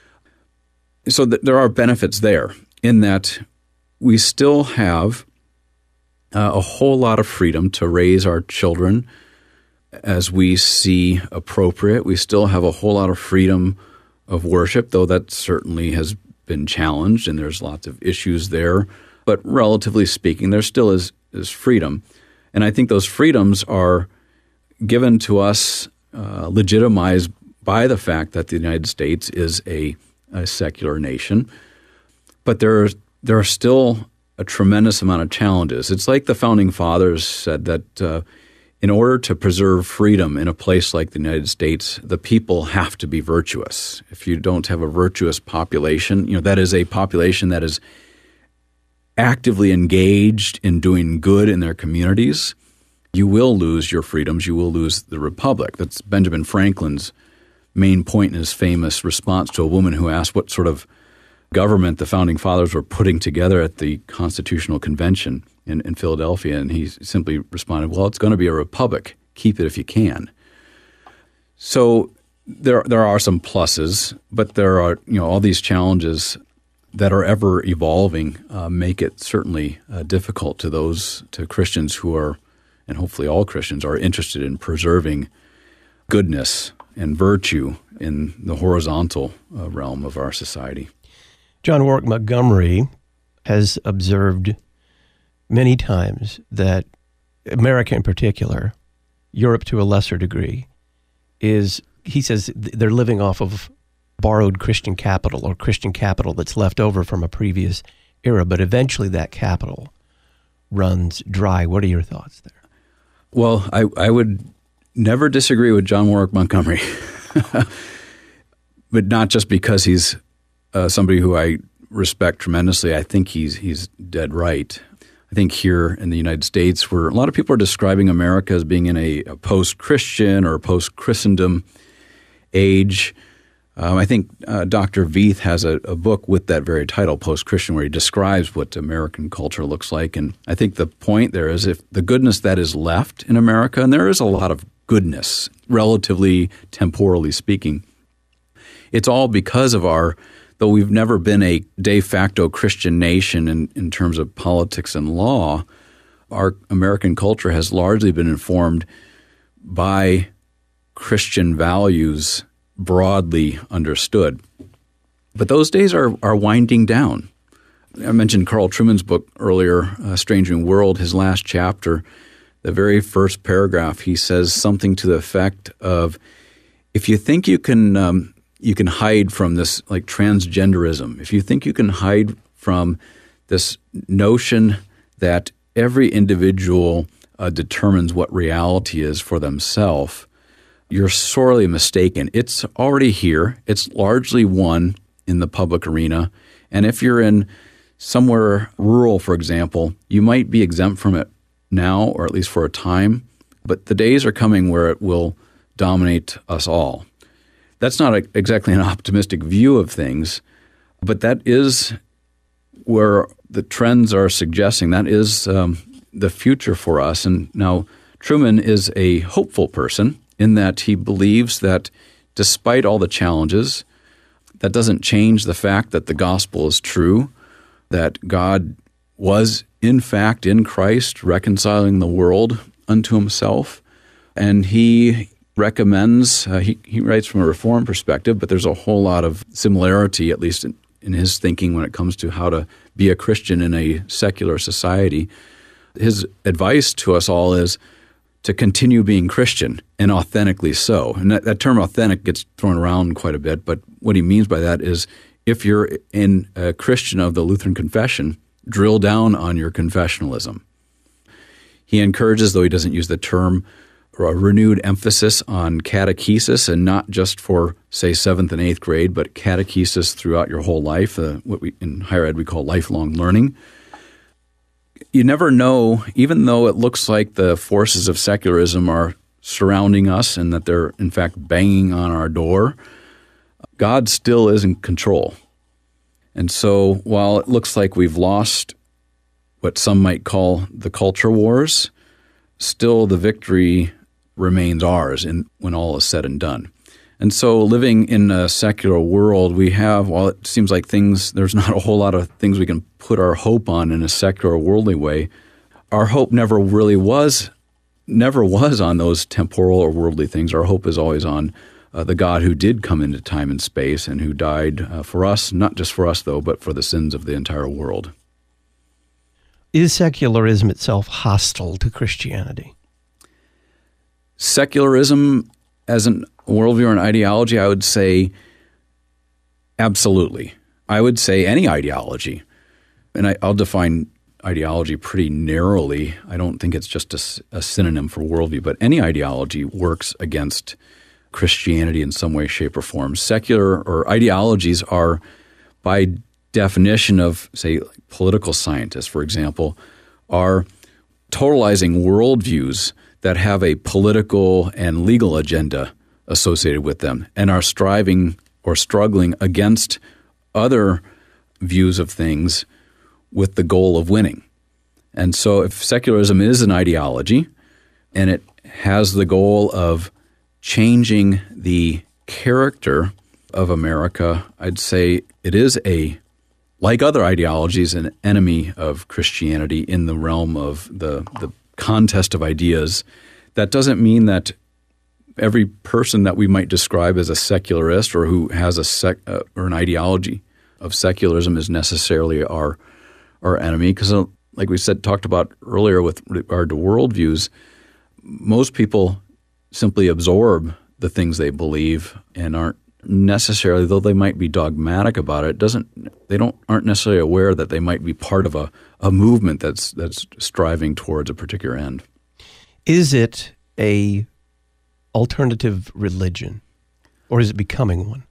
S3: So th- there are benefits there in that we still have uh, a whole lot of freedom to raise our children as we see appropriate. We still have a whole lot of freedom of worship, though that certainly has been challenged and there's lots of issues there. But relatively speaking, there still is, is freedom. And I think those freedoms are given to us, uh, legitimized by the fact that the United States is a, a secular nation. But there are, there are still a tremendous amount of challenges. It's like the Founding Fathers said that uh, in order to preserve freedom in a place like the United States, the people have to be virtuous. If you don't have a virtuous population, you know, that is a population that is actively engaged in doing good in their communities, you will lose your freedoms, you will lose the republic. That's Benjamin Franklin's main point in his famous response to a woman who asked what sort of government the Founding Fathers were putting together at the Constitutional Convention in, in Philadelphia, and he simply responded, well, it's going to be a republic. Keep it if you can. So there there are some pluses, but there are, you know, all these challenges that are ever evolving uh, make it certainly uh, difficult to those, to Christians who are, and hopefully all Christians, are interested in preserving goodness and virtue in the horizontal uh, realm of our society.
S2: John Warwick Montgomery has observed many times that America in particular, Europe to a lesser degree, is, he says, they're living off of borrowed Christian capital or Christian capital that's left over from a previous era, but eventually that capital runs dry. What are your thoughts there?
S3: Well, I, I would never disagree with John Warwick Montgomery, but not just because he's uh, somebody who I respect tremendously. I think he's he's dead right. I think here in the United States, where a lot of people are describing America as being in a, a post-Christian or post-Christendom age, Um, I think uh, Doctor Veith has a, a book with that very title, Post-Christian, where he describes what American culture looks like. And I think the point there is if the goodness that is left in America, and there is a lot of goodness, relatively temporally speaking, it's all because of our, though we've never been a de facto Christian nation in, in terms of politics and law, our American culture has largely been informed by Christian values broadly understood. But those days are are winding down. I mentioned Carl Trueman's book earlier, uh, Strange New World, his last chapter, the very first paragraph, he says something to the effect of, if you think you can um, you can hide from this, like transgenderism, if you think you can hide from this notion that every individual uh, determines what reality is for themselves, you're sorely mistaken. It's already here. It's largely won in the public arena. And if you're in somewhere rural, for example, you might be exempt from it now, or at least for a time. But the days are coming where it will dominate us all. That's not a, exactly an optimistic view of things, but that is where the trends are suggesting. That is um, the future for us. And now Trueman is a hopeful person, in that he believes that despite all the challenges, that doesn't change the fact that the gospel is true. that God was, in fact, in Christ, reconciling the world unto himself. And he recommends, uh, he, he writes from a Reformed perspective, but there's a whole lot of similarity, at least in, in his thinking when it comes to how to be a Christian in a secular society. His advice to us all is to continue being Christian, and authentically so. And that, that term authentic gets thrown around quite a bit, but what he means by that is if you're in a Christian of the Lutheran confession, drill down on your confessionalism. He encourages, though he doesn't use the term, a renewed emphasis on catechesis, and not just for, say, seventh and eighth grade, but catechesis throughout your whole life, uh, what we in higher ed we call lifelong learning. You never know, even though it looks like the forces of secularism are surrounding us and that they're, in fact, banging on our door, God still is in control. And so while it looks like we've lost what some might call the culture wars, still the victory remains ours in, when all is said and done. And so living in a secular world, we have, while it seems like things, there's not a whole lot of things we can put our hope on in a secular worldly way, our hope never really was, never was on those temporal or worldly things. Our hope is always on uh, the God who did come into time and space and who died uh, for us, not just for us though, but for the sins of the entire world.
S2: Is secularism itself hostile to Christianity?
S3: Secularism as an worldview or an ideology, I would say absolutely. I would say any ideology. And I, I'll define ideology pretty narrowly. I don't think it's just a, a synonym for worldview, but any ideology works against Christianity in some way, shape, or form. Secular or ideologies are, by definition of, say, political scientists, for example, are totalizing worldviews that have a political and legal agenda associated with them and are striving or struggling against other views of things with the goal of winning. And so if secularism is an ideology and it has the goal of changing the character of America, I'd say it is a, like other ideologies, an enemy of Christianity in the realm of the, the contest of ideas. That doesn't mean that every person that we might describe as a secularist or who has a sec, uh, or an ideology of secularism is necessarily our our enemy. Because, uh, like we said, talked about earlier with regard to worldviews, most people simply absorb the things they believe and aren't necessarily, though they might be dogmatic about it, doesn't they don't aren't necessarily aware that they might be part of a, a movement that's that's striving towards a particular end.
S2: Is it a alternative religion, or is it becoming one?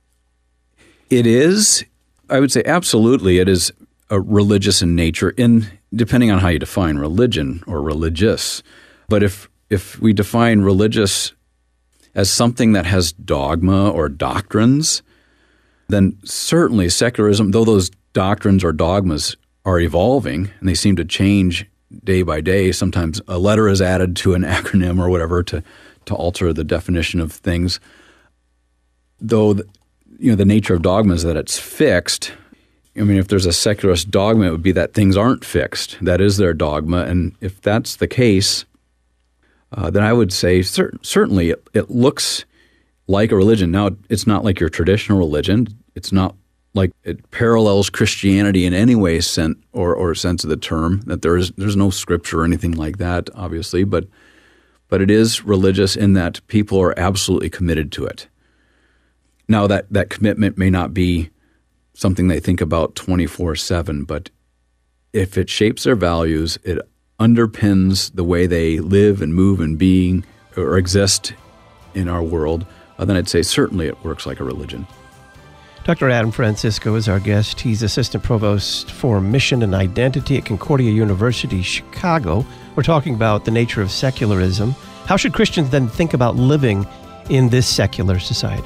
S3: It is. I would say absolutely. It is a religious in nature, in depending on how you define religion or religious. But if if we define religious as something that has dogma or doctrines, then certainly secularism, though those doctrines or dogmas are evolving and they seem to change day by day. Sometimes a letter is added to an acronym or whatever to, to alter the definition of things. Though, you know, the nature of dogma is that it's fixed. I mean, if there's a secularist dogma, it would be that things aren't fixed. That is their dogma. And if that's the case, uh, then I would say cer- certainly it, it looks like a religion. Now, it's not like your traditional religion. It's not like it parallels Christianity in any way sen- or, or sense of the term, that there is there's no scripture or anything like that, obviously, but but it is religious in that people are absolutely committed to it. Now, that, that commitment may not be something they think about twenty-four seven, but if it shapes their values, it underpins the way they live and move and being or exist in our world, uh, then I'd say certainly it works like a religion.
S2: Doctor Adam Francisco is our guest. He's Assistant Provost for Mission and Identity at Concordia University, Chicago. We're talking about the nature of secularism. How should Christians then think about living in this secular society?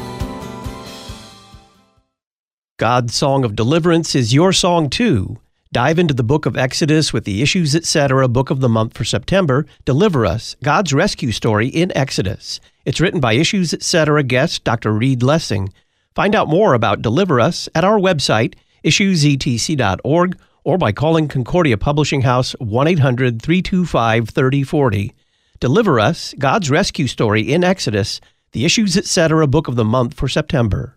S2: God's Song of Deliverance is your song too. Dive into the book of Exodus with the Issues Etc. book of the month for September, Deliver Us, God's Rescue Story in Exodus. It's written by Issues Etc. guest Doctor Reed Lessing. Find out more about Deliver Us at our website, issues e t c dot org, or by calling Concordia Publishing House one eight hundred three two five three oh four oh. Deliver Us, God's Rescue Story in Exodus, the Issues Etc. book of the month for September.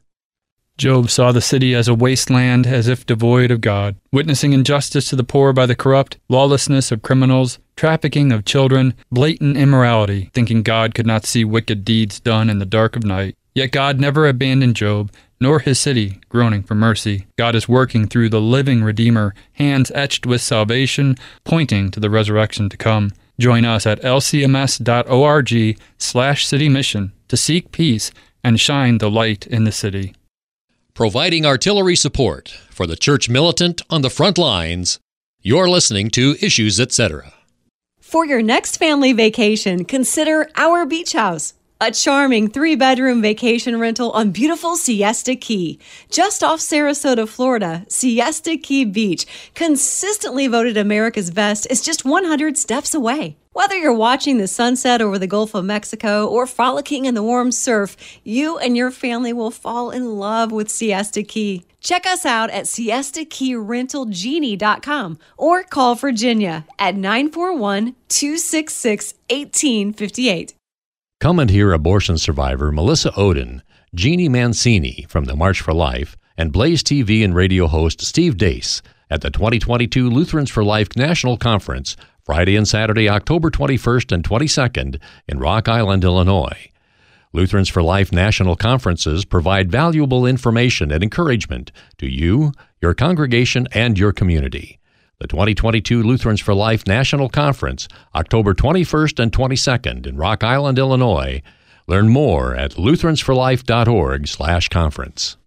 S17: Job saw the city as a wasteland, as if devoid of God, witnessing injustice to the poor by the corrupt, lawlessness of criminals, trafficking of children, blatant immorality, thinking God could not see wicked deeds done in the dark of night. Yet God never abandoned Job, nor his city, groaning for mercy. God is working through the living Redeemer, hands etched with salvation, pointing to the resurrection to come. Join us at l c m s dot org slash city mission to seek peace and shine the light in the city.
S4: Providing artillery support for the church militant on the front lines, you're listening to Issues Etc.
S18: For your next family vacation, consider Our Beach House, a charming three-bedroom vacation rental on beautiful Siesta Key. Just off Sarasota, Florida, Siesta Key Beach, consistently voted America's best, is just one hundred steps away. Whether you're watching the sunset over the Gulf of Mexico or frolicking in the warm surf, you and your family will fall in love with Siesta Key. Check us out at siesta key rental genie dot com or call Virginia at nine four one, two six six, one eight five eight.
S4: Come and hear abortion survivor Melissa Ohden, Jeannie Mancini from the March for Life, and Blaze T V and radio host Steve Dace at the twenty twenty-two Lutherans for Life National Conference, Friday and Saturday, October twenty-first and twenty-second in Rock Island, Illinois. Lutherans for Life national conferences provide valuable information and encouragement to you, your congregation, and your community. The twenty twenty-two Lutherans for Life National Conference, October twenty-first and twenty-second in Rock Island, Illinois. Learn more at lutheransforlife for life dot org slash conference.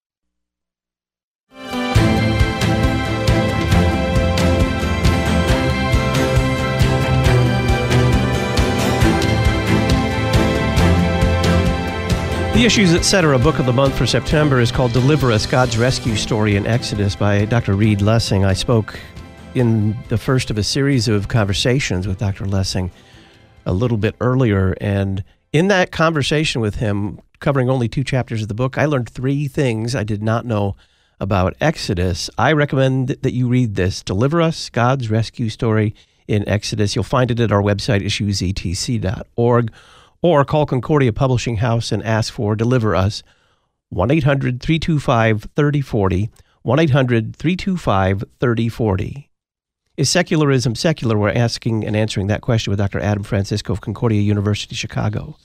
S2: The Issues Etc. book of the month for September is called Deliver Us, God's Rescue Story in Exodus by Doctor Reed Lessing. I spoke in the first of a series of conversations with Doctor Lessing a little bit earlier, and in that conversation with him, covering only two chapters of the book, I learned three things I did not know about Exodus. I recommend that you read this, Deliver Us, God's Rescue Story in Exodus. You'll find it at our website, issues e t c dot org. Or call Concordia Publishing House and ask for Deliver Us, one eight hundred three two five three oh four oh, one eight hundred three two five three oh four oh. Is secularism secular? We're asking and answering that question with Doctor Adam Francisco of Concordia University, Chicago.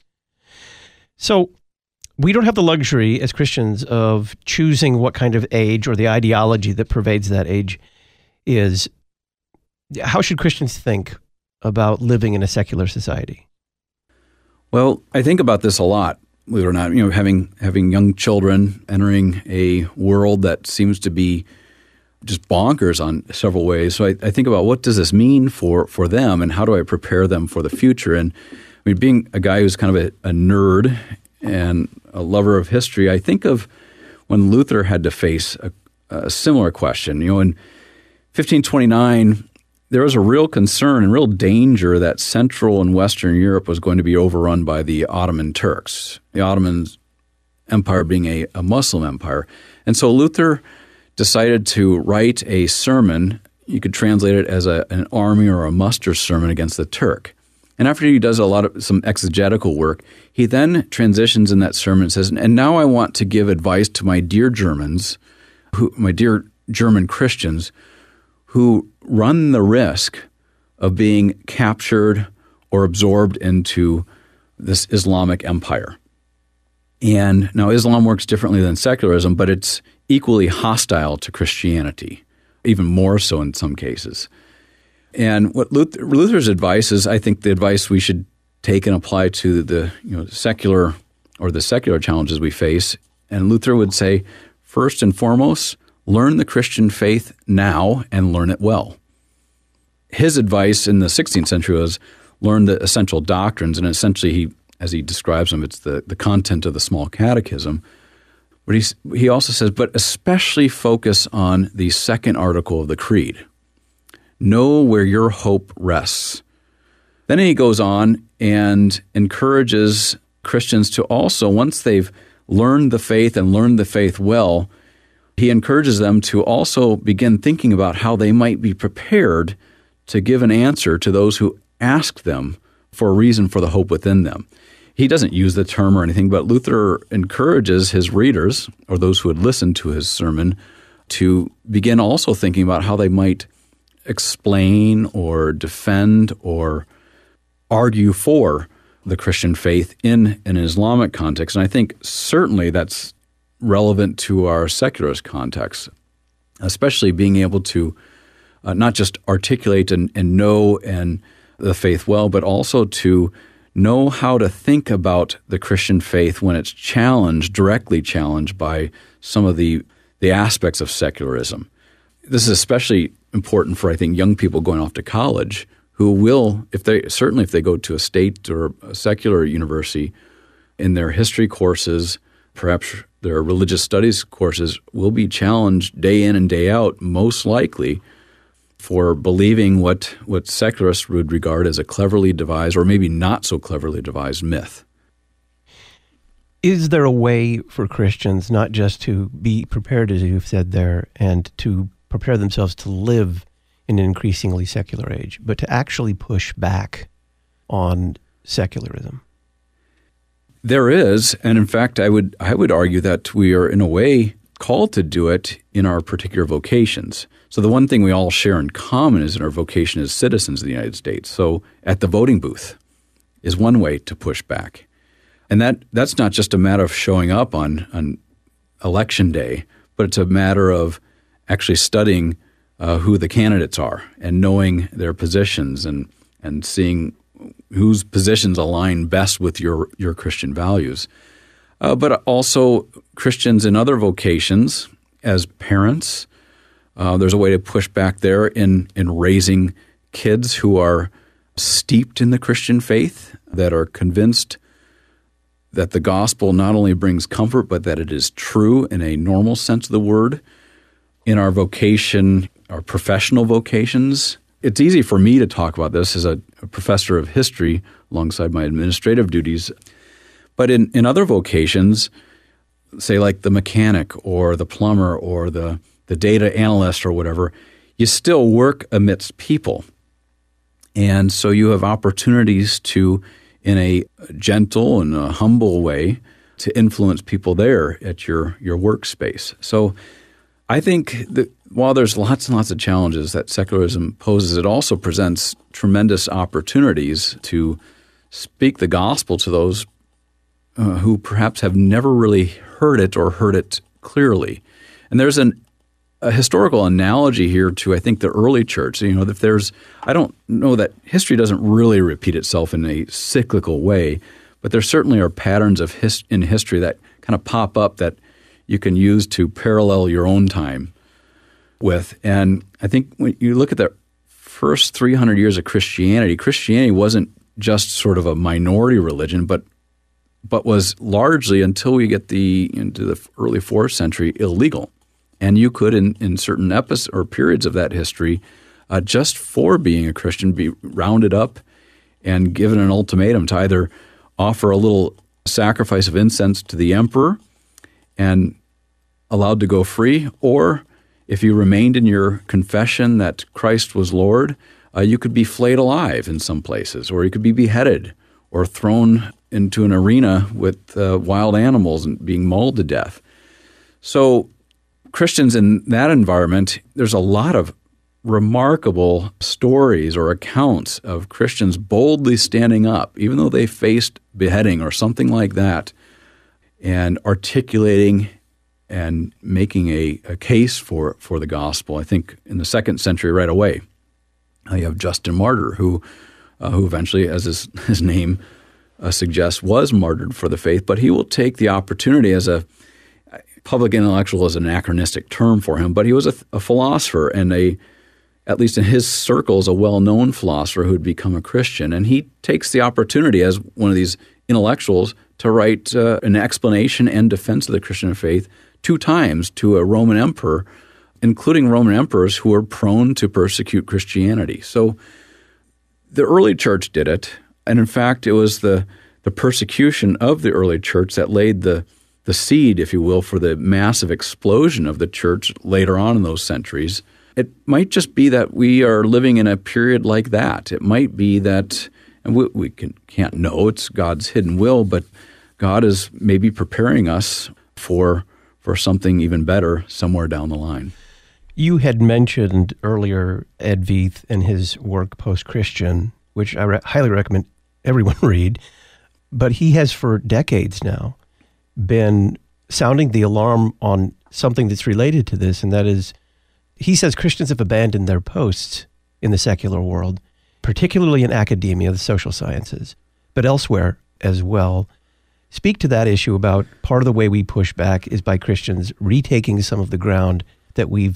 S2: So we don't have the luxury as Christians of choosing what kind of age or the ideology that pervades that age is. How should Christians think about living in a secular society?
S3: Well, I think about this a lot, believe it or not, you know, having having young children entering a world that seems to be just bonkers on several ways. So I, I think about what does this mean for, for them and how do I prepare them for the future? And I mean, being a guy who's kind of a, a nerd and a lover of history, I think of when Luther had to face a, a similar question. You know, in fifteen twenty-nine, there was a real concern and real danger that Central and Western Europe was going to be overrun by the Ottoman Turks, the Ottoman Empire being a, a Muslim empire. And so Luther decided to write a sermon. You could translate it as a, an army or a muster sermon against the Turk. And after he does a lot of some exegetical work, he then transitions in that sermon and says, and now I want to give advice to my dear Germans, who, my dear German Christians, who run the risk of being captured or absorbed into this Islamic empire. And now Islam works differently than secularism, but it's equally hostile to Christianity, even more so in some cases. And what Luther, Luther's advice is, I think, the advice we should take and apply to the you know secular or the secular challenges we face. And Luther would say, first and foremost, learn the Christian faith now and learn it well. His advice in the sixteenth century was learn the essential doctrines, and essentially, he, as he describes them, it's the, the content of the small catechism. But he's, he also says, but especially focus on the second article of the Creed. Know where your hope rests. Then he goes on and encourages Christians to also, once they've learned the faith and learned the faith well, he encourages them to also begin thinking about how they might be prepared to give an answer to those who ask them for a reason for the hope within them. He doesn't use the term or anything, but Luther encourages his readers, or those who had listened to his sermon, to begin also thinking about how they might explain or defend or argue for the Christian faith in an Islamic context. And I think certainly that's relevant to our secularist context, especially being able to uh, not just articulate and, and know and the faith well, but also to know how to think about the Christian faith when it's challenged, directly challenged by some of the, the aspects of secularism. This is especially important for, I think, young people going off to college who will, if they certainly if they go to a state or a secular university, in their history courses, perhaps their religious studies courses, will be challenged day in and day out, most likely, for believing what, what secularists would regard as a cleverly devised or maybe not so cleverly devised myth.
S2: Is there a way for Christians not just to be prepared, as you've said there, and to prepare themselves to live in an increasingly secular age, but to actually push back on secularism?
S3: There is, and in fact, I would I would argue that we are in a way called to do it in our particular vocations. So the one thing we all share in common is in our vocation as citizens of the United States. So at the voting booth is one way to push back. And that that's not just a matter of showing up on, on election day, but it's a matter of actually studying uh, who the candidates are and knowing their positions and, and seeing whose positions align best with your, your Christian values. Uh, but also Christians in other vocations as parents. Uh, there's a way to push back there in, in raising kids who are steeped in the Christian faith, that are convinced that the gospel not only brings comfort, but that it is true in a normal sense of the word. In our vocation, our professional vocations, it's easy for me to talk about this as a, a professor of history alongside my administrative duties. But in, in other vocations, say like the mechanic or the plumber or the, the data analyst or whatever, you still work amidst people. And so you have opportunities to, in a gentle and a humble way, to influence people there at your, your workspace. So I think that while there's lots and lots of challenges that secularism poses, it also presents tremendous opportunities to speak the gospel to those uh, who perhaps have never really heard it or heard it clearly. And there's an, a historical analogy here to, I think, the early church. You know, if there's, I don't know that history doesn't really repeat itself in a cyclical way, but there certainly are patterns of his, in history that kind of pop up that you can use to parallel your own time with. And I think when you look at the first three hundred years of Christianity, Christianity wasn't just sort of a minority religion, but but was largely, until we get the into the early fourth century, illegal. And you could, in, in certain episodes or periods of that history, uh, just for being a Christian, be rounded up and given an ultimatum to either offer a little sacrifice of incense to the emperor and allowed to go free, or if you remained in your confession that Christ was Lord, uh, you could be flayed alive in some places, or you could be beheaded or thrown into an arena with uh, wild animals and being mauled to death. So Christians in that environment, there's a lot of remarkable stories or accounts of Christians boldly standing up, even though they faced beheading or something like that, and articulating and making a, a case for, for the gospel. I think in the second century right away, uh, you have Justin Martyr, who uh, who eventually, as his, his name uh, suggests, was martyred for the faith, but he will take the opportunity as a public intellectual is an anachronistic term for him, but he was a, a philosopher and a, at least in his circles, a well-known philosopher who had become a Christian. And he takes the opportunity as one of these intellectuals to write uh, an explanation and defense of the Christian faith two times to a Roman emperor, including Roman emperors who were prone to persecute Christianity. So the early church did it, and in fact, it was the the persecution of the early church that laid the the seed, if you will, for the massive explosion of the church later on in those centuries. It might just be that we are living in a period like that. It might be that, and we, we can, can't know, it's God's hidden will, but God is maybe preparing us for for something even better somewhere down the line.
S2: You had mentioned earlier Ed Veith and his work Post-Christian, which I re- highly recommend everyone read, but he has for decades now been sounding the alarm on something that's related to this, and that is, he says Christians have abandoned their posts in the secular world, particularly in academia, the social sciences, but elsewhere as well. Speak to that issue about part of the way we push back is by Christians retaking some of the ground that we've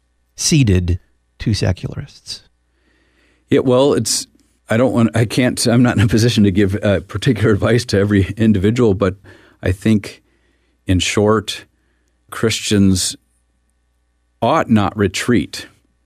S2: ceded to secularists.
S3: Yeah, well, it's, I don't want, I can't, I'm not in a position to give uh, particular advice to every individual, but I think, in short, Christians ought not retreat.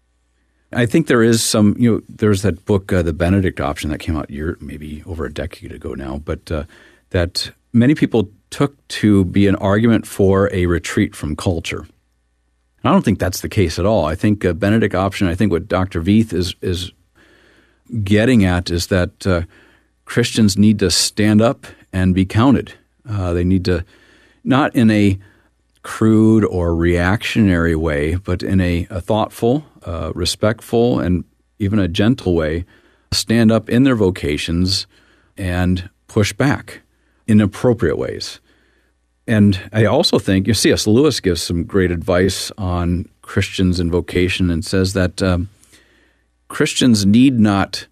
S3: I think there is some, you know, there's that book, uh, The Benedict Option, that came out year, maybe over a decade ago now, but uh, that many people took to be an argument for a retreat from culture. And I don't think that's the case at all. I think uh, Benedict Option, I think what Doctor Veith is is getting at is that uh, Christians need to stand up and be counted. Uh, they need to, not in a crude or reactionary way, but in a, a thoughtful, uh, respectful, and even a gentle way, stand up in their vocations and push back in appropriate ways. And I also think, you see, C S Lewis gives some great advice on Christians in vocation and says that um, Christians need not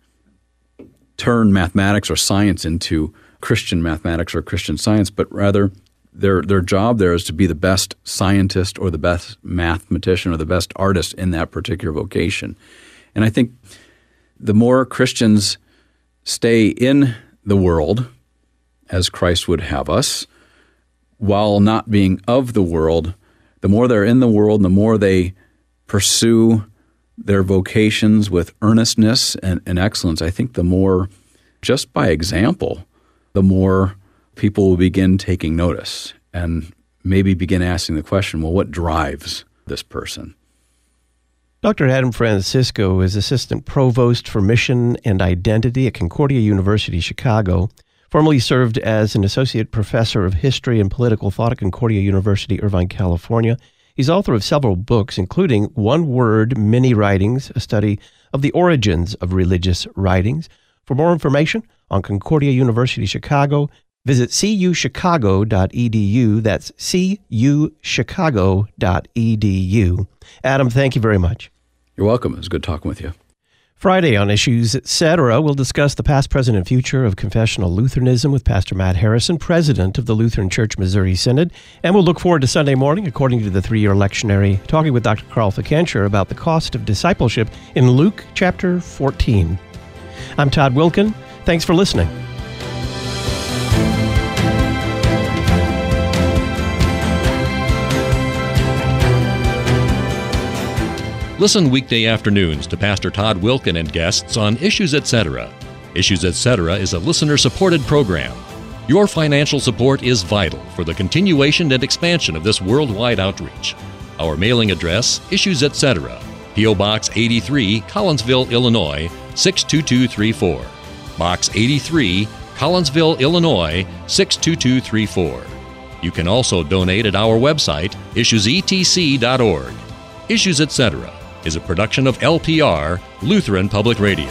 S3: turn mathematics or science into Christian mathematics or Christian science, but rather their their job there is to be the best scientist or the best mathematician or the best artist in that particular vocation. And I think the more Christians stay in the world, as Christ would have us, while not being of the world, the more they're in the world, the more they pursue their vocations with earnestness and, and excellence, I think the more, just by example, the more people will begin taking notice and maybe begin asking the question, well, what drives this person?
S2: Doctor Adam Francisco is Assistant Provost for Mission and Identity at Concordia University, Chicago. Formerly served as an Associate Professor of History and Political Thought at Concordia University, Irvine, California. He's author of several books, including One Word Many Writings, a study of the origins of religious writings. For more information on Concordia University, Chicago, visit c u chicago dot e d u. That's c u chicago dot e d u. Adam, thank you very much.
S3: You're welcome. It was good talking with you.
S2: Friday on Issues Etc., we'll discuss the past, present, and future of confessional Lutheranism with Pastor Matt Harrison, president of the Lutheran Church Missouri Synod. And we'll look forward to Sunday morning, according to the three-year lectionary, talking with Doctor Carl Fikentscher about the cost of discipleship in Luke chapter fourteen. I'm Todd Wilken. Thanks for listening.
S4: Listen weekday afternoons to Pastor Todd Wilken and guests on Issues Etc. Issues Etc. is a listener-supported program. Your financial support is vital for the continuation and expansion of this worldwide outreach. Our mailing address, Issues Etc., P O. Box eighty-three, Collinsville, Illinois, six two two three four. Box eighty-three, Collinsville, Illinois, six two two three four. You can also donate at our website, issues e t c dot org. Issues Etc. is a production of L P R, Lutheran Public Radio.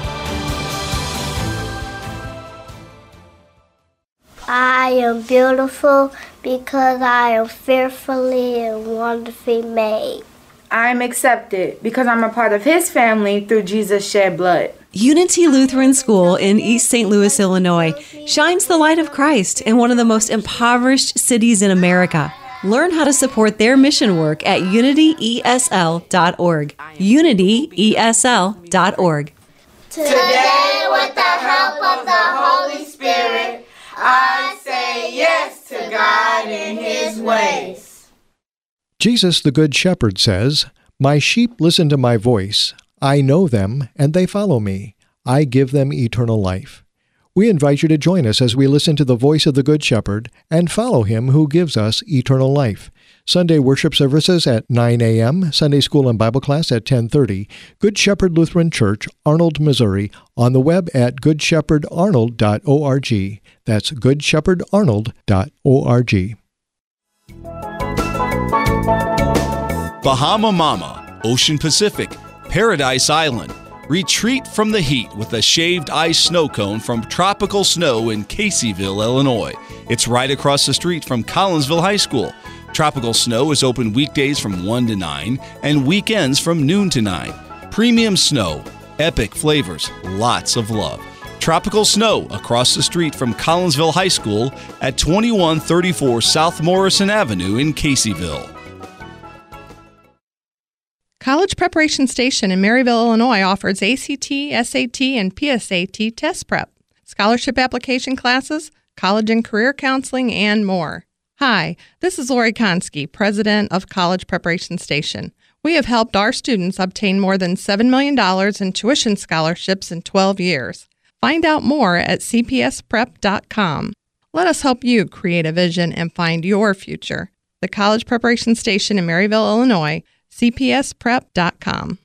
S19: I am beautiful because I am fearfully and wonderfully made.
S20: I'm accepted because I'm a part of His family through Jesus' shed blood.
S18: Unity Lutheran School in East Saint Louis, Illinois, shines the light of Christ in one of the most impoverished cities in America. Learn how to support their mission work at unity e s l dot org. unity e s l dot org.
S19: Today, with the help of the Holy Spirit,
S20: I say yes to God and His ways.
S21: Jesus, the Good Shepherd, says, "My sheep listen to my voice. I know them, and they follow me. I give them eternal life." We invite you to join us as we listen to the voice of the Good Shepherd and follow Him who gives us eternal life. Sunday worship services at nine a.m., Sunday school and Bible class at ten thirty, Good Shepherd Lutheran Church, Arnold, Missouri, on the web at good shepherd arnold dot org. That's good shepherd arnold dot org.
S22: Bahama Mama, Ocean Pacific, Paradise Island. Retreat from the heat with a shaved ice snow cone from Tropical Snow in Caseyville, Illinois. It's right across the street from Collinsville High School. Tropical Snow is open weekdays from one to nine and weekends from noon to nine. Premium snow, epic flavors, lots of love. Tropical Snow across the street from Collinsville High School at twenty-one thirty-four South Morrison Avenue in Caseyville.
S23: College Preparation Station in Maryville, Illinois offers A C T, S A T, and P S A T test prep, scholarship application classes, college and career counseling, and more. Hi, this is Lori Konski, president of College Preparation Station. We have helped our students obtain more than seven million dollars in tuition scholarships in twelve years. Find out more at c p s prep dot com. Let us help you create a vision and find your future. The College Preparation Station in Maryville, Illinois, c p s prep dot com.